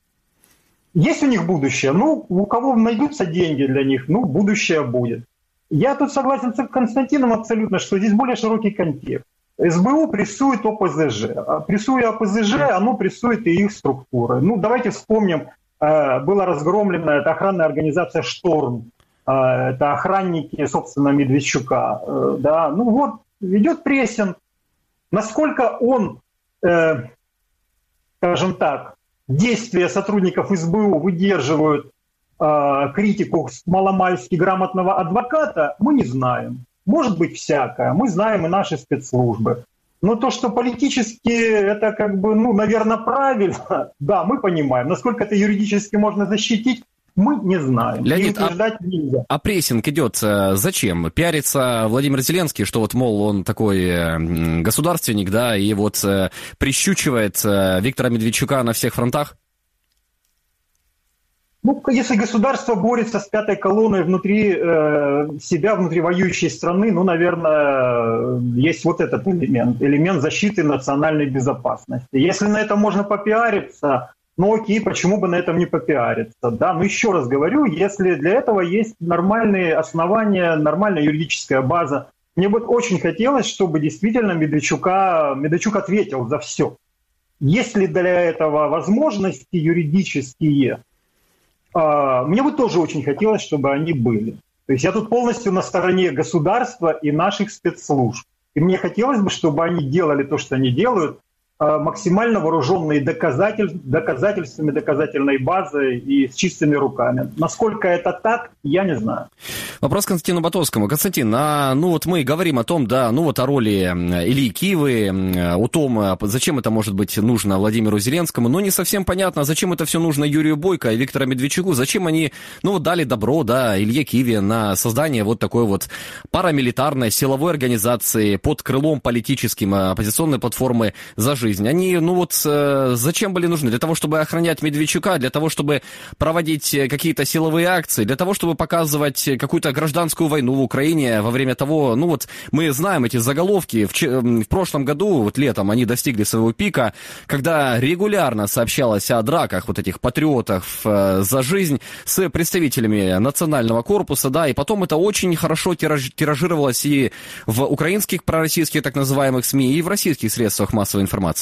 Есть у них будущее? Ну, у кого найдутся деньги для них, ну, будущее будет. Я тут согласен с Константином абсолютно, что здесь более широкий контекст. СБУ прессует ОПЗЖ. Прессуя ОПЗЖ, оно прессует и их структуры. Ну, давайте вспомним, была разгромлена эта охранная организация «Шторм». Это охранники, собственно, Медведчука. Да. Ну вот, ведет прессинг. Насколько он, э, скажем так, действия сотрудников СБУ выдерживают э, критику маломальски грамотного адвоката, мы не знаем. Может быть всякое. Мы знаем и наши спецслужбы. Но то, что политически это как бы, ну, наверное, правильно, да, мы понимаем. Насколько это юридически можно защитить, мы не знаем. Леонид, а, а прессинг идет зачем? Пиарится Владимир Зеленский, что вот, мол, он такой государственник, да, и вот прищучивает Виктора Медведчука на всех фронтах? Ну, если государство борется с пятой колонной внутри э, себя, внутри воюющей страны, ну, наверное, есть вот этот элемент, элемент защиты национальной безопасности. Если на этом можно попиариться, ну окей, почему бы на этом не попиариться? Да? Но еще раз говорю, если для этого есть нормальные основания, нормальная юридическая база, мне бы очень хотелось, чтобы действительно Медведчука, Медведчук ответил за все. Есть ли для этого возможности юридические, мне бы тоже очень хотелось, чтобы они были. То есть я тут полностью на стороне государства и наших спецслужб. И мне хотелось бы, чтобы они делали то, что они делают, максимально вооруженные доказатель... доказательствами, доказательной базой и с чистыми руками. Насколько это так, я не знаю. Вопрос Константину Батовскому. Константин, а, ну вот мы говорим о том, да, ну вот о роли Ильи Кивы, о том, зачем это может быть нужно Владимиру Зеленскому, но не совсем понятно, зачем это все нужно Юрию Бойко и Виктору Медведчуку, зачем они, ну вот дали добро, да, Илье Киве на создание вот такой вот парамилитарной силовой организации под крылом политическим оппозиционной платформы «За жизнь». Они, ну вот, э, зачем были нужны? Для того, чтобы охранять Медведчука, для того, чтобы проводить какие-то силовые акции, для того, чтобы показывать какую-то гражданскую войну в Украине во время того, ну вот, мы знаем эти заголовки, в, в прошлом году, вот летом, они достигли своего пика, когда регулярно сообщалось о драках вот этих патриотов э, за жизнь с представителями национального корпуса, да, и потом это очень хорошо тираж, тиражировалось и в украинских пророссийских так называемых СМИ, и в российских средствах массовой информации.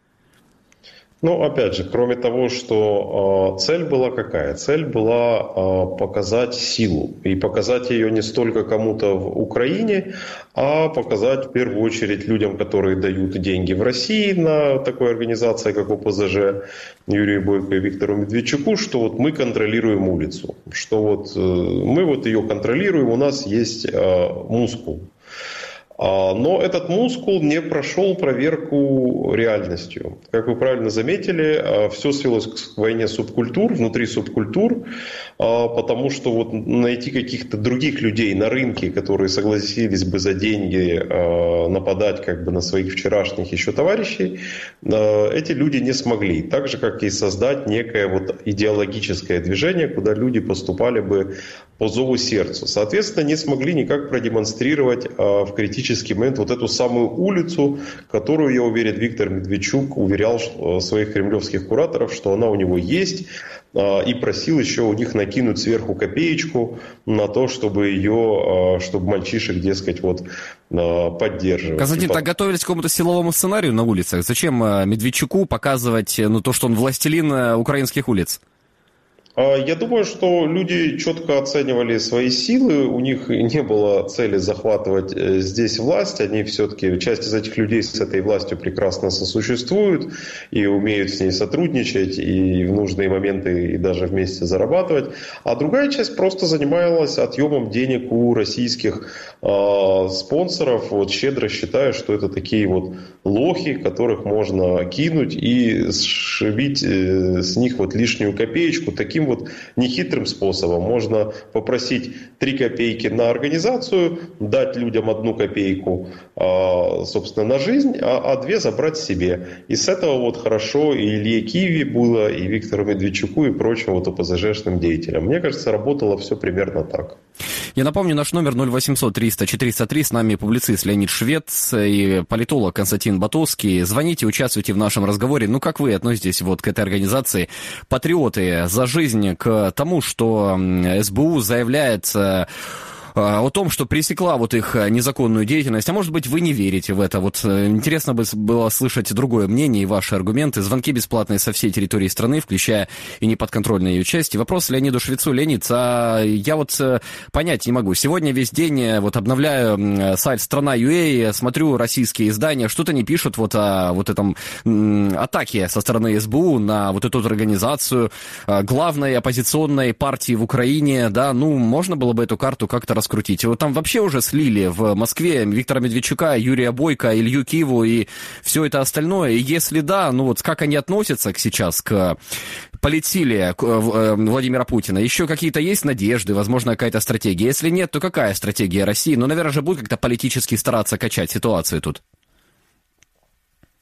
Ну, опять же, кроме того, что э, цель была какая? Цель была э, показать силу. И показать ее не столько кому-то в Украине, а показать в первую очередь людям, которые дают деньги в России на такой организации, как ОПЗЖ, Юрию Бойко и Виктору Медведчуку, что вот мы контролируем улицу. Что вот э, мы вот ее контролируем, у нас есть э, мускул. Но этот мускул не прошел проверку реальностью. Как вы правильно заметили, все свелось к войне субкультур, внутри субкультур, потому что вот найти каких-то других людей на рынке, которые согласились бы за деньги нападать как бы на своих вчерашних еще товарищей, эти люди не смогли. Так же, как и создать некое вот идеологическое движение, куда люди поступали бы по зову сердцу. Соответственно, не смогли никак продемонстрировать в критический момент вот эту самую улицу, которую, я уверен, Виктор Медведчук уверял своих кремлевских кураторов, что она у него есть, и просил еще у них накинуть сверху копеечку на то, чтобы ее, чтобы мальчишек, дескать, вот поддерживать. Константин, так готовились к какому-то силовому сценарию на улицах? Зачем Медведчуку показывать, ну, то, что он властелин украинских улиц? Я думаю, что люди четко оценивали свои силы, у них не было цели захватывать здесь власть, они все-таки, часть из этих людей с этой властью прекрасно сосуществуют и умеют с ней сотрудничать и в нужные моменты и даже вместе зарабатывать, а другая часть просто занималась отъемом денег у российских э, спонсоров, вот щедро считая, что это такие вот лохи, которых можно кинуть и сшибить э, с них вот лишнюю копеечку, таким вот нехитрым способом. Можно попросить три копейки на организацию, дать людям одну копейку, собственно, на жизнь, а две забрать себе. И с этого вот хорошо и Илье Киве было, и Виктору Медведчуку, и прочим вот опозэжэшным деятелям. Мне кажется, работало все примерно так. Я напомню, наш номер ноль восемьсот триста четыреста три, с нами публицист Леонид Швец и политолог Константин Батовский. Звоните, участвуйте в нашем разговоре. Ну, как вы относитесь вот к этой организации «Патриоты за жизнь», к тому, что СБУ заявляет о том, что пресекла вот их незаконную деятельность, а может быть, вы не верите в это. Вот интересно бы было слышать другое мнение и ваши аргументы. Звонки бесплатные со всей территории страны, включая и неподконтрольные ее части. Вопрос Леониду Швецу. Леонид, а я вот понять не могу. Сегодня весь день вот обновляю сайт страна.ua, смотрю российские издания, что-то не пишут вот о вот этом атаке со стороны СБУ на вот эту организацию главной оппозиционной партии в Украине. Да, ну, можно было бы эту карту как-то раскрутить. Вот там вообще уже слили в Москве Виктора Медведчука, Юрия Бойко, Илью Киву и все это остальное. И если да, ну вот как они относятся к, сейчас к политсиле к, э, Владимира Путина? Еще какие-то есть надежды, возможно, какая-то стратегия? Если нет, то какая стратегия России? Ну, наверное же, будет как-то политически стараться качать ситуацию тут.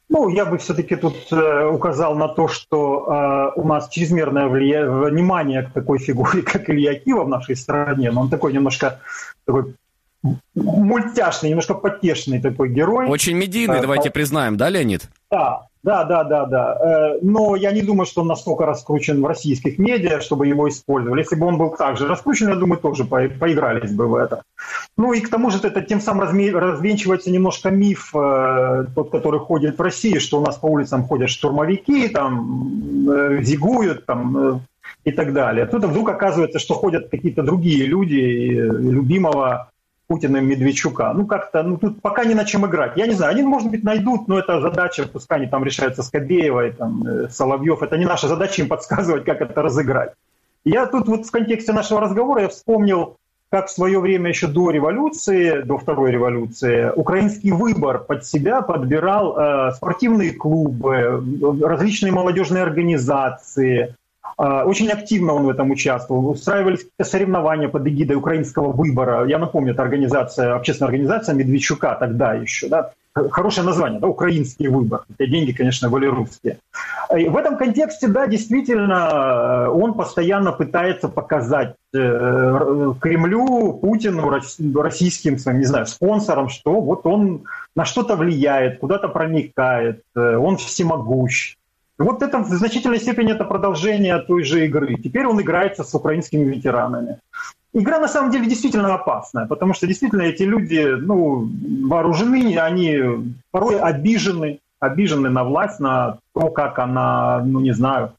Ну, я бы все-таки тут э, указал на то, что э, у нас чрезмерное влия... внимание к такой фигуре, как Илья Кива в нашей стране. Но он такой немножко такой мультяшный, немножко потешный такой герой. Очень медийный, э, давайте э, признаем, да, Леонид? Да, да, да, да, да. Э, но я не думаю, что он настолько раскручен в российских медиа, чтобы его использовали. Если бы он был так же раскручен, я думаю, тоже по... поигрались бы в это. Ну и к тому же это тем самым разме... развенчивается немножко миф, э, тот, который ходит в России, что у нас по улицам ходят штурмовики, там, э, зигуют, там, э, и так далее. Тут вдруг оказывается, что ходят какие-то другие люди, э, любимого Путиным Медведчука. Ну, как-то, ну, тут пока не на чем играть. Я не знаю, они, может быть, найдут, но это задача, пускай они там решаются Скобеевой, там, Соловьев. Это не наша задача им подсказывать, как это разыграть. Я тут вот в контексте нашего разговора я вспомнил, как в свое время еще до революции, до второй революции, украинский выбор под себя подбирал э, спортивные клубы, различные молодежные организации. Очень активно он в этом участвовал. Устраивались соревнования под эгидой украинского выбора. Я напомню, это организация, общественная организация Медведчука тогда еще. Да? Хорошее название, да? Украинский выбор. Эти деньги, конечно, были русские. И в этом контексте, да, действительно, он постоянно пытается показать Кремлю, Путину, российским своим, не знаю, спонсорам, что вот он на что-то влияет, куда-то проникает, он всемогущ. Вот это в значительной степени это продолжение той же игры. Теперь он играется с украинскими ветеранами. Игра на самом деле действительно опасная, потому что действительно эти люди, ну, вооружены, они порой обижены, обижены на власть, на то, как она, ну не знаю,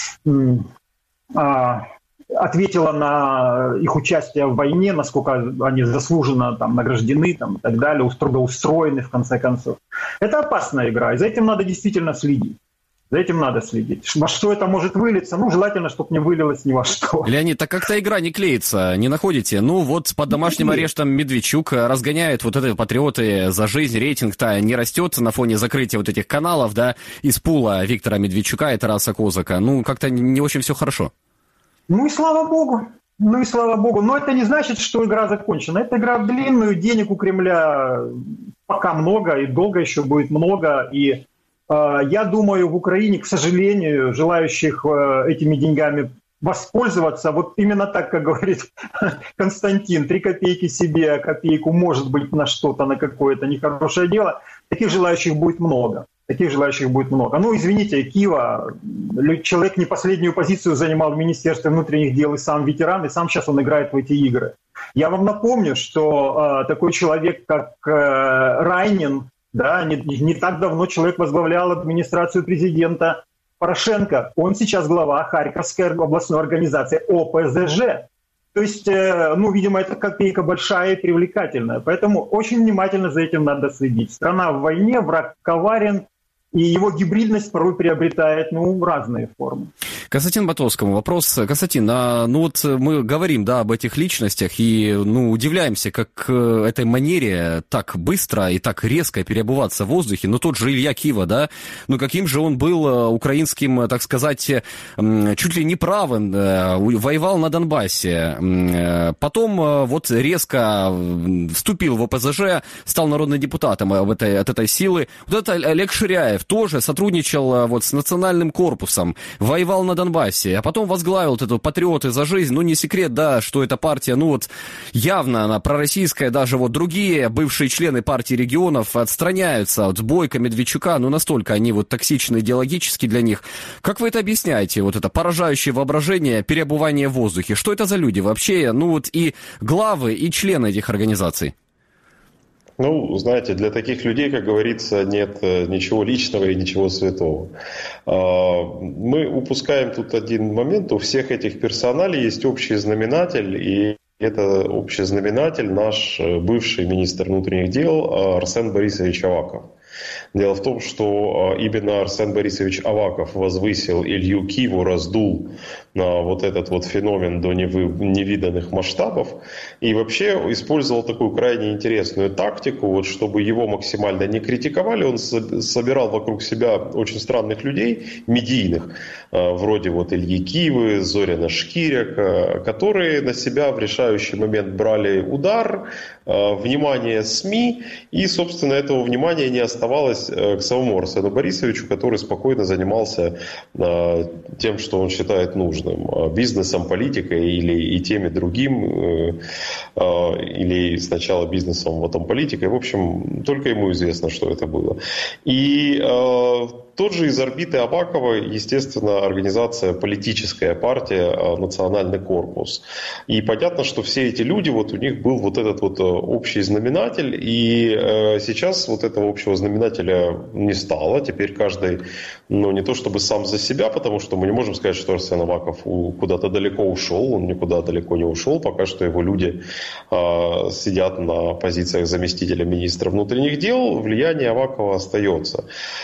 ответила на их участие в войне, насколько они заслуженно там награждены там, и так далее, трудоустроены в конце концов. Это опасная игра, и за этим надо действительно следить. За этим надо следить. Во что это может вылиться? Ну, желательно, чтобы не вылилось ни во что. Леонид, так как-то игра не клеится, не находите? Ну, вот под домашним арестом Медведчук разгоняет вот это патриоты за жизнь, рейтинг-то не растет на фоне закрытия вот этих каналов, да, из пула Виктора Медведчука и Тараса Козака. Ну, как-то не очень все хорошо. Ну и слава богу. Ну и слава богу. Но это не значит, что игра закончена. Это игра в длинную, денег у Кремля пока много, и долго еще будет много, и я думаю, в Украине, к сожалению, желающих этими деньгами воспользоваться, вот именно так, как говорит Константин, три копейки себе, а копейку, может быть, на что-то, на какое-то нехорошее дело, таких желающих будет много. Таких желающих будет много. Ну, извините, Кива, человек не последнюю позицию занимал в Министерстве внутренних дел, и сам ветеран, и сам сейчас он играет в эти игры. Я вам напомню, что э, такой человек, как э, Райнин, да, не, не так давно человек возглавлял администрацию президента Порошенко. Он сейчас глава Харьковской областной организации О Пэ Зэ Жэ. То есть, ну, видимо, эта копейка большая и привлекательная. Поэтому очень внимательно за этим надо следить. Страна в войне, враг коварен, и его гибридность порой приобретает, ну, разные формы. Константин Ботовскому вопрос. Константин, а, ну вот мы говорим, да, об этих личностях и, ну, удивляемся, как этой манере так быстро и так резко переобуваться в воздухе. Ну, тот же Илья Кива, да, ну, каким же он был украинским, так сказать, чуть ли не правым, воевал на Донбассе. Потом вот резко вступил в О Пэ Зэ Жэ, стал народным депутатом от этой, от этой силы. Вот это Олег Ширяев тоже сотрудничал вот с национальным корпусом, воевал на Донбассе, а потом возглавил вот эту «Патриоты за жизнь». Ну, не секрет, да, что эта партия, ну, вот явно она пророссийская, даже вот другие бывшие члены партии регионов отстраняются от Бойко, Медведчука, ну, настолько они вот токсичны идеологически для них. Как вы это объясняете, вот это поражающее воображение, переобувание в воздухе? Что это за люди вообще, ну, вот и главы, и члены этих организаций? Ну, знаете, для таких людей, как говорится, нет ничего личного и ничего святого. Мы упускаем тут один момент. У всех этих персоналей есть общий знаменатель, и это общий знаменатель наш бывший министр внутренних дел Арсен Борисович Аваков. Дело в том, что именно Арсен Борисович Аваков возвысил Илью Киву, раздул на вот этот вот феномен до невиданных масштабов и вообще использовал такую крайне интересную тактику, вот, чтобы его максимально не критиковали. Он собирал вокруг себя очень странных людей, медийных, вроде вот Ильи Кивы, Зоряна Шкиряка, которые на себя в решающий момент брали удар, внимание СМИ, и, собственно, этого внимания не оставалось к самому Арсену Борисовичу, который спокойно занимался тем, что он считает нужным, бизнесом, политикой или и тем, и другим, или сначала бизнесом, потом политикой. В общем, только ему известно, что это было. И тот же из орбиты Авакова, естественно, организация политическая партия «Национальный корпус». И понятно, что все эти люди, вот у них был вот этот вот общий знаменатель, и сейчас вот этого общего знаменателя не стало. Теперь каждый, ну, не то чтобы сам за себя, потому что мы не можем сказать, что Арсен Аваков куда-то далеко ушел, он никуда далеко не ушел. Пока что его люди э, сидят на позициях заместителя министра внутренних дел, влияние Авакова остается.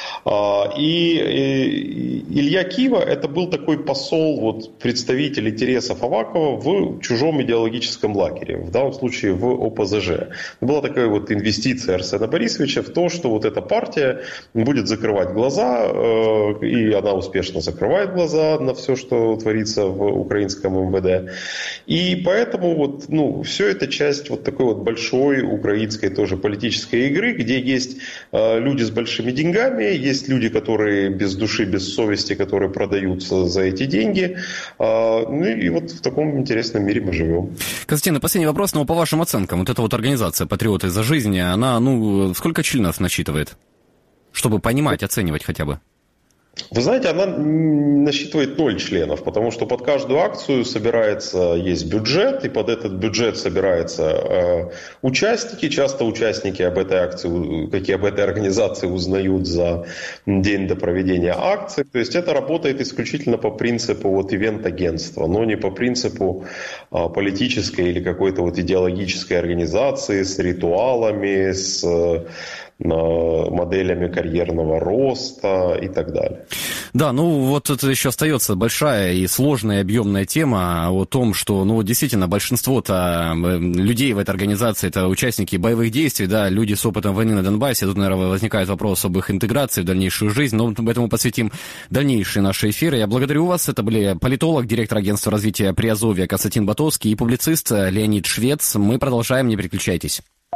И Илья Кива – это был такой посол, вот, представитель интересов Авакова в чужом идеологическом лагере, в данном случае в О Пэ Зэ Жэ. Была такая вот инвестиция Арсена Борисовича в то, что вот эта партия будет закрывать глаза, и она успешно закрывает глаза на все, что творится в украинском эм вэ дэ. И поэтому вот, ну, все это часть вот такой вот большой украинской тоже политической игры, где есть люди с большими деньгами, есть люди, которые без души, без совести, которые продаются за эти деньги. Ну и вот в таком интересном мире мы живем. Константин, последний вопрос, но по вашим оценкам, вот эта вот организация «Патриоты за жизнь», она, ну, сколько членов насчитывает? Чтобы понимать, оценивать хотя бы. Вы знаете, она насчитывает ноль членов, потому что под каждую акцию собирается, есть бюджет, и под этот бюджет собираются э, участники. Часто участники об этой акции, как и об этой организации, узнают за день до проведения акции. То есть это работает исключительно по принципу вот ивент-агентства, но не по принципу э, политической или какой-то вот идеологической организации с ритуалами, с э, моделями карьерного роста и так далее. Да, ну вот это еще остается большая и сложная, объемная тема о том, что, ну, действительно, большинство-то людей в этой организации — это участники боевых действий, да, люди с опытом войны на Донбассе. Тут, наверное, возникает вопрос об их интеграции в дальнейшую жизнь, но этому посвятим дальнейшие наши эфиры. Я благодарю вас. Это были политолог, директор агентства развития Приазовья Константин Ботовский и публицист Леонид Швец. Мы продолжаем, не переключайтесь.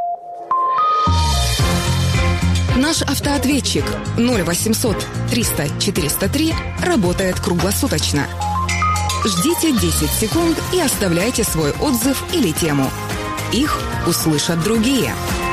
Наш автоответчик ноль восемьсот триста четыреста три работает круглосуточно. Ждите десять секунд и оставляйте свой отзыв или тему. Их услышат другие.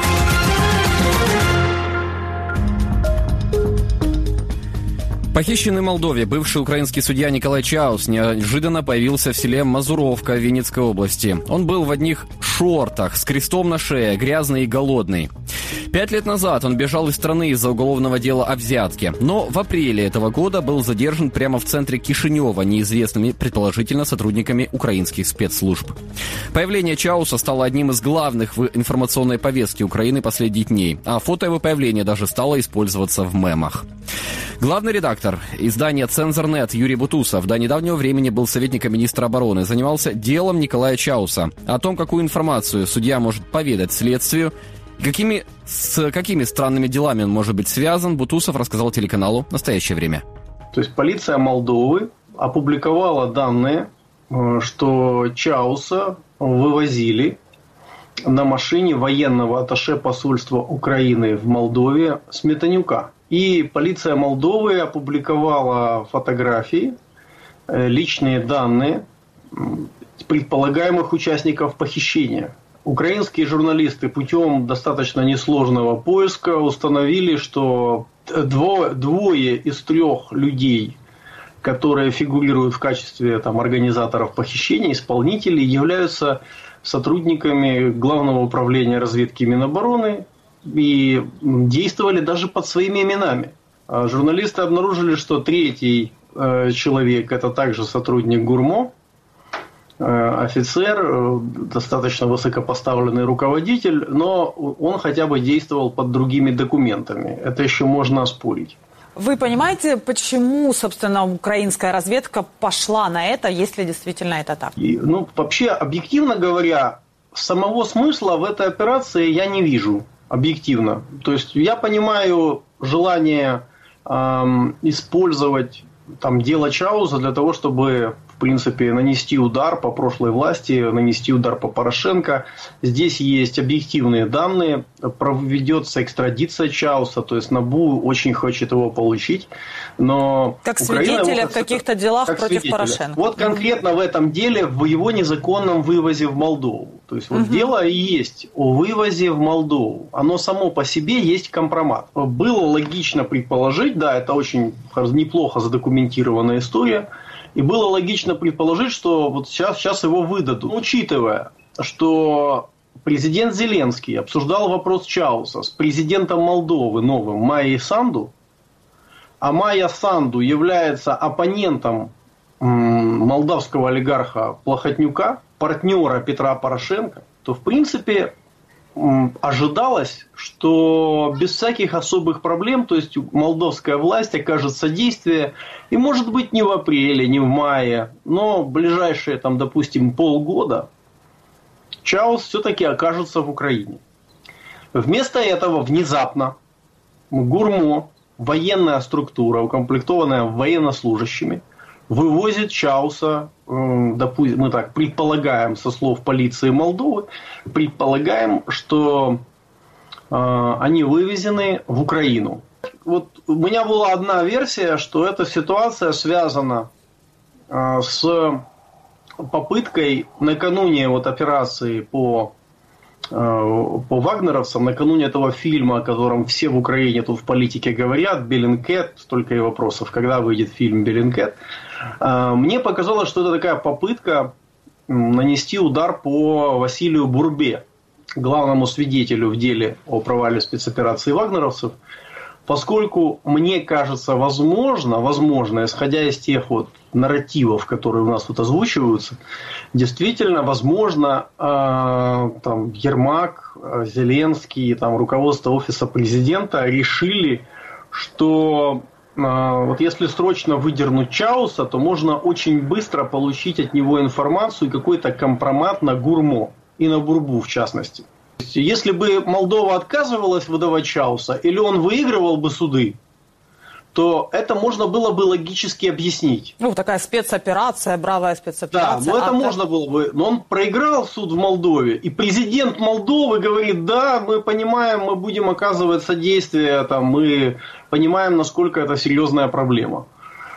Похищенный в Молдове бывший украинский судья Николай Чаус неожиданно появился в селе Мазуровка Винницкой области. Он был в одних шортах, с крестом на шее, грязный и голодный. Пять лет назад он бежал из страны из-за уголовного дела о взятке, но в апреле этого года был задержан прямо в центре Кишинева неизвестными, предположительно, сотрудниками украинских спецслужб. Появление Чауса стало одним из главных в информационной повестке Украины последних дней, а фото его появления даже стало использоваться в мемах. Главный редактор издания «Цензорнет» Юрий Бутусов до недавнего времени был советником министра обороны, занимался делом Николая Чауса. О том, какую информацию судья может поведать следствию, какими, с какими странными делами он может быть связан, Бутусов рассказал телеканалу «Настоящее время». То есть полиция Молдовы опубликовала данные, что Чауса вывозили на машине военного атташе посольства Украины в Молдове Сметанюка. И полиция Молдовы опубликовала фотографии, личные данные предполагаемых участников похищения. Украинские журналисты путем достаточно несложного поиска установили, что двое из трех людей, которые фигурируют в качестве там, организаторов похищения, исполнителей, являются сотрудниками Главного управления разведки Минобороны и действовали даже под своими именами. Журналисты обнаружили, что третий э, человек – это также сотрудник ГУРМО, э, офицер, э, достаточно высокопоставленный руководитель, но он хотя бы действовал под другими документами. Это еще можно оспорить. Вы понимаете, почему, собственно, украинская разведка пошла на это, если действительно это так? И, ну, вообще, объективно говоря, самого смысла в этой операции я не вижу. Объективно. То есть я понимаю желание эм, использовать там, дело Чауса для того, чтобы в принципе, нанести удар по прошлой власти, нанести удар по Порошенко. Здесь есть объективные данные. Проведется экстрадиция Чауса, то есть НАБУ очень хочет его получить. Но как Украина свидетеля его, в каких-то делах против свидетеля. Порошенко. Вот конкретно в этом деле, в его незаконном вывозе в Молдову. То есть вот угу. дело и есть о вывозе в Молдову. Оно само по себе есть компромат. Было логично предположить, да, это очень неплохо задокументированная история, и было логично предположить, что вот сейчас, сейчас его выдадут. Но, учитывая, что президент Зеленский обсуждал вопрос Чауса с президентом Молдовы новым Майей Санду, а Майя Санду является оппонентом м- молдавского олигарха Плохотнюка, партнера Петра Порошенко, то в принципе м- ожидалось, что без всяких особых проблем, то есть молдовская власть окажет содействие, и может быть не в апреле, не в мае, но в ближайшие, там, допустим, полгода Чаус все-таки окажется в Украине. Вместо этого внезапно ГУРМО, военная структура, укомплектованная военнослужащими, вывозит Чауса, допустим, мы так предполагаем со слов полиции Молдовы, предполагаем, что э, они вывезены в Украину. Вот у меня была одна версия, что эта ситуация связана э, с попыткой накануне вот операции по по вагнеровцам, накануне этого фильма, о котором все в Украине тут в политике говорят, Bellingcat, столько и вопросов, когда выйдет фильм Bellingcat, мне показалось, что это такая попытка нанести удар по Василию Бурбе, главному свидетелю в деле о провале спецоперации вагнеровцев, поскольку мне кажется, возможно, возможно, исходя из тех вот нарративов, которые у нас тут озвучиваются, действительно, возможно, э, там, Ермак, Зеленский, там, руководство офиса президента решили, что э, вот если срочно выдернуть Чауса, то можно очень быстро получить от него информацию и какой-то компромат на ГУРМО и на Бурбу в частности. Если бы Молдова отказывалась выдавать Чауса, или он выигрывал бы суды, то это можно было бы логически объяснить. Ну, такая спецоперация, бравая спецоперация. Да, но это а можно так... было бы. Но он проиграл суд в Молдове, и президент Молдовы говорит, да, мы понимаем, мы будем оказывать содействие, там, мы понимаем, насколько это серьезная проблема.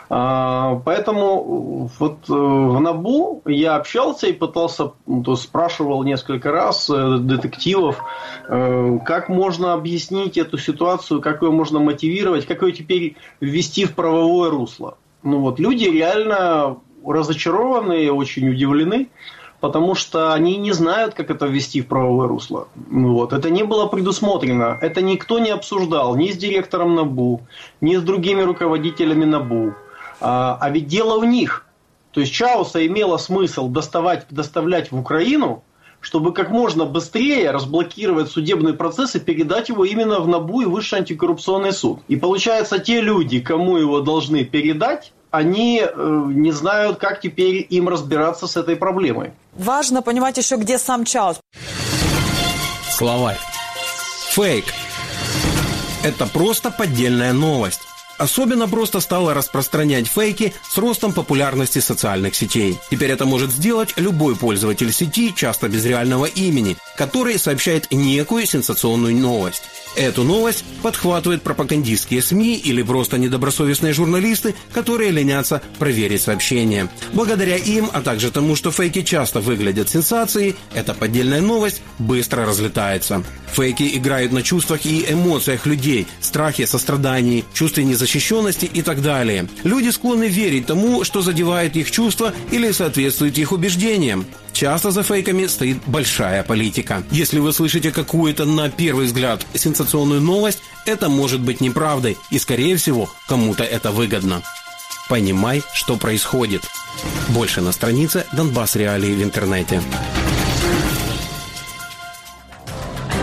Поэтому вот в НАБУ я общался и пытался, то есть спрашивал несколько раз детективов, как можно объяснить эту ситуацию, как ее можно мотивировать, как ее теперь ввести в правовое русло. Ну вот люди реально разочарованы, очень удивлены, потому что они не знают, как это ввести в правовое русло. Вот. Это не было предусмотрено, это никто не обсуждал ни с директором НАБУ, ни с другими руководителями НАБУ. А, а ведь дело в них. То есть Чауса имело смысл доставать, доставлять в Украину, чтобы как можно быстрее разблокировать судебный процесс и передать его именно в НАБУ и Высший антикоррупционный суд. И получается, те люди, кому его должны передать, они э, не знают, как теперь им разбираться с этой проблемой. Важно понимать еще, где сам Чаус. Словарь. Фейк. Это просто поддельная новость. Особенно просто стало распространять фейки с ростом популярности социальных сетей. Теперь это может сделать любой пользователь сети, часто без реального имени, который сообщает некую сенсационную новость. Эту новость подхватывают пропагандистские СМИ или просто недобросовестные журналисты, которые ленятся проверить сообщения. Благодаря им, а также тому, что фейки часто выглядят сенсацией, эта поддельная новость быстро разлетается. Фейки играют на чувствах и эмоциях людей, страхе, сострадании, чувстве незащищенности и так далее. Люди склонны верить тому, что задевает их чувства или соответствует их убеждениям. Часто за фейками стоит большая политика. Если вы слышите какую-то, на первый взгляд, сенсационную новость, это может быть неправдой, и, скорее всего, кому-то это выгодно. Понимай, что происходит. Больше на странице Донбасс Реалии в интернете.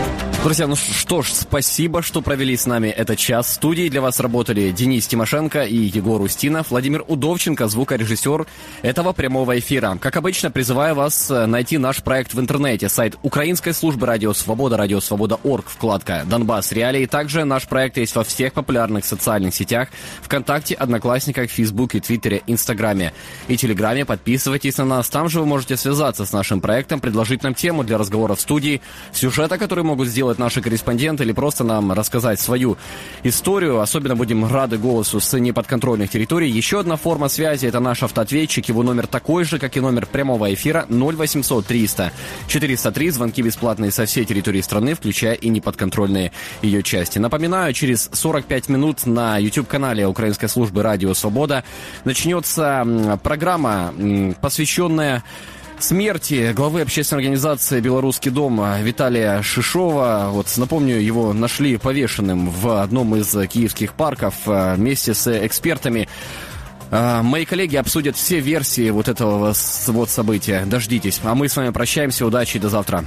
Друзья, ну что ж, спасибо, что провели с нами этот час. В студии для вас работали Денис Тимошенко и Егор Устинов, Владимир Удовченко, звукорежиссер этого прямого эфира. Как обычно, призываю вас найти наш проект в интернете, сайт Украинской службы Радио Свобода, Радио Свобода точка орг, вкладка «Донбасс Реалии». Также наш проект есть во всех популярных социальных сетях: ВКонтакте, Одноклассниках, Фейсбуке, Твиттере, Инстаграме и Телеграме. Подписывайтесь на нас. Там же вы можете связаться с нашим проектом, предложить нам тему для разговора в студии, сюжета, который могут сделать наши корреспонденты, или просто нам рассказать свою историю. Особенно будем рады голосу с неподконтрольных территорий. Еще одна форма связи — это наш автоответчик. Его номер такой же, как и номер прямого эфира: ноль восемьсот триста четыреста три. Звонки бесплатные со всей территории страны, включая и неподконтрольные ее части. Напоминаю, через сорок пять минут на YouTube-канале Украинской службы Радио Свобода начнется программа, посвященная смерти главы общественной организации «Белорусский дом» Виталия Шишова. Вот, напомню, его нашли повешенным в одном из киевских парков вместе с экспертами. Мои коллеги обсудят все версии вот этого вот события. Дождитесь. А мы с вами прощаемся. Удачи и до завтра.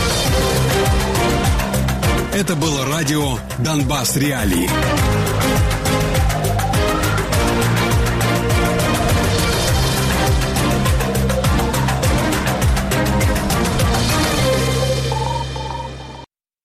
Это было радио «Донбасс Реалии».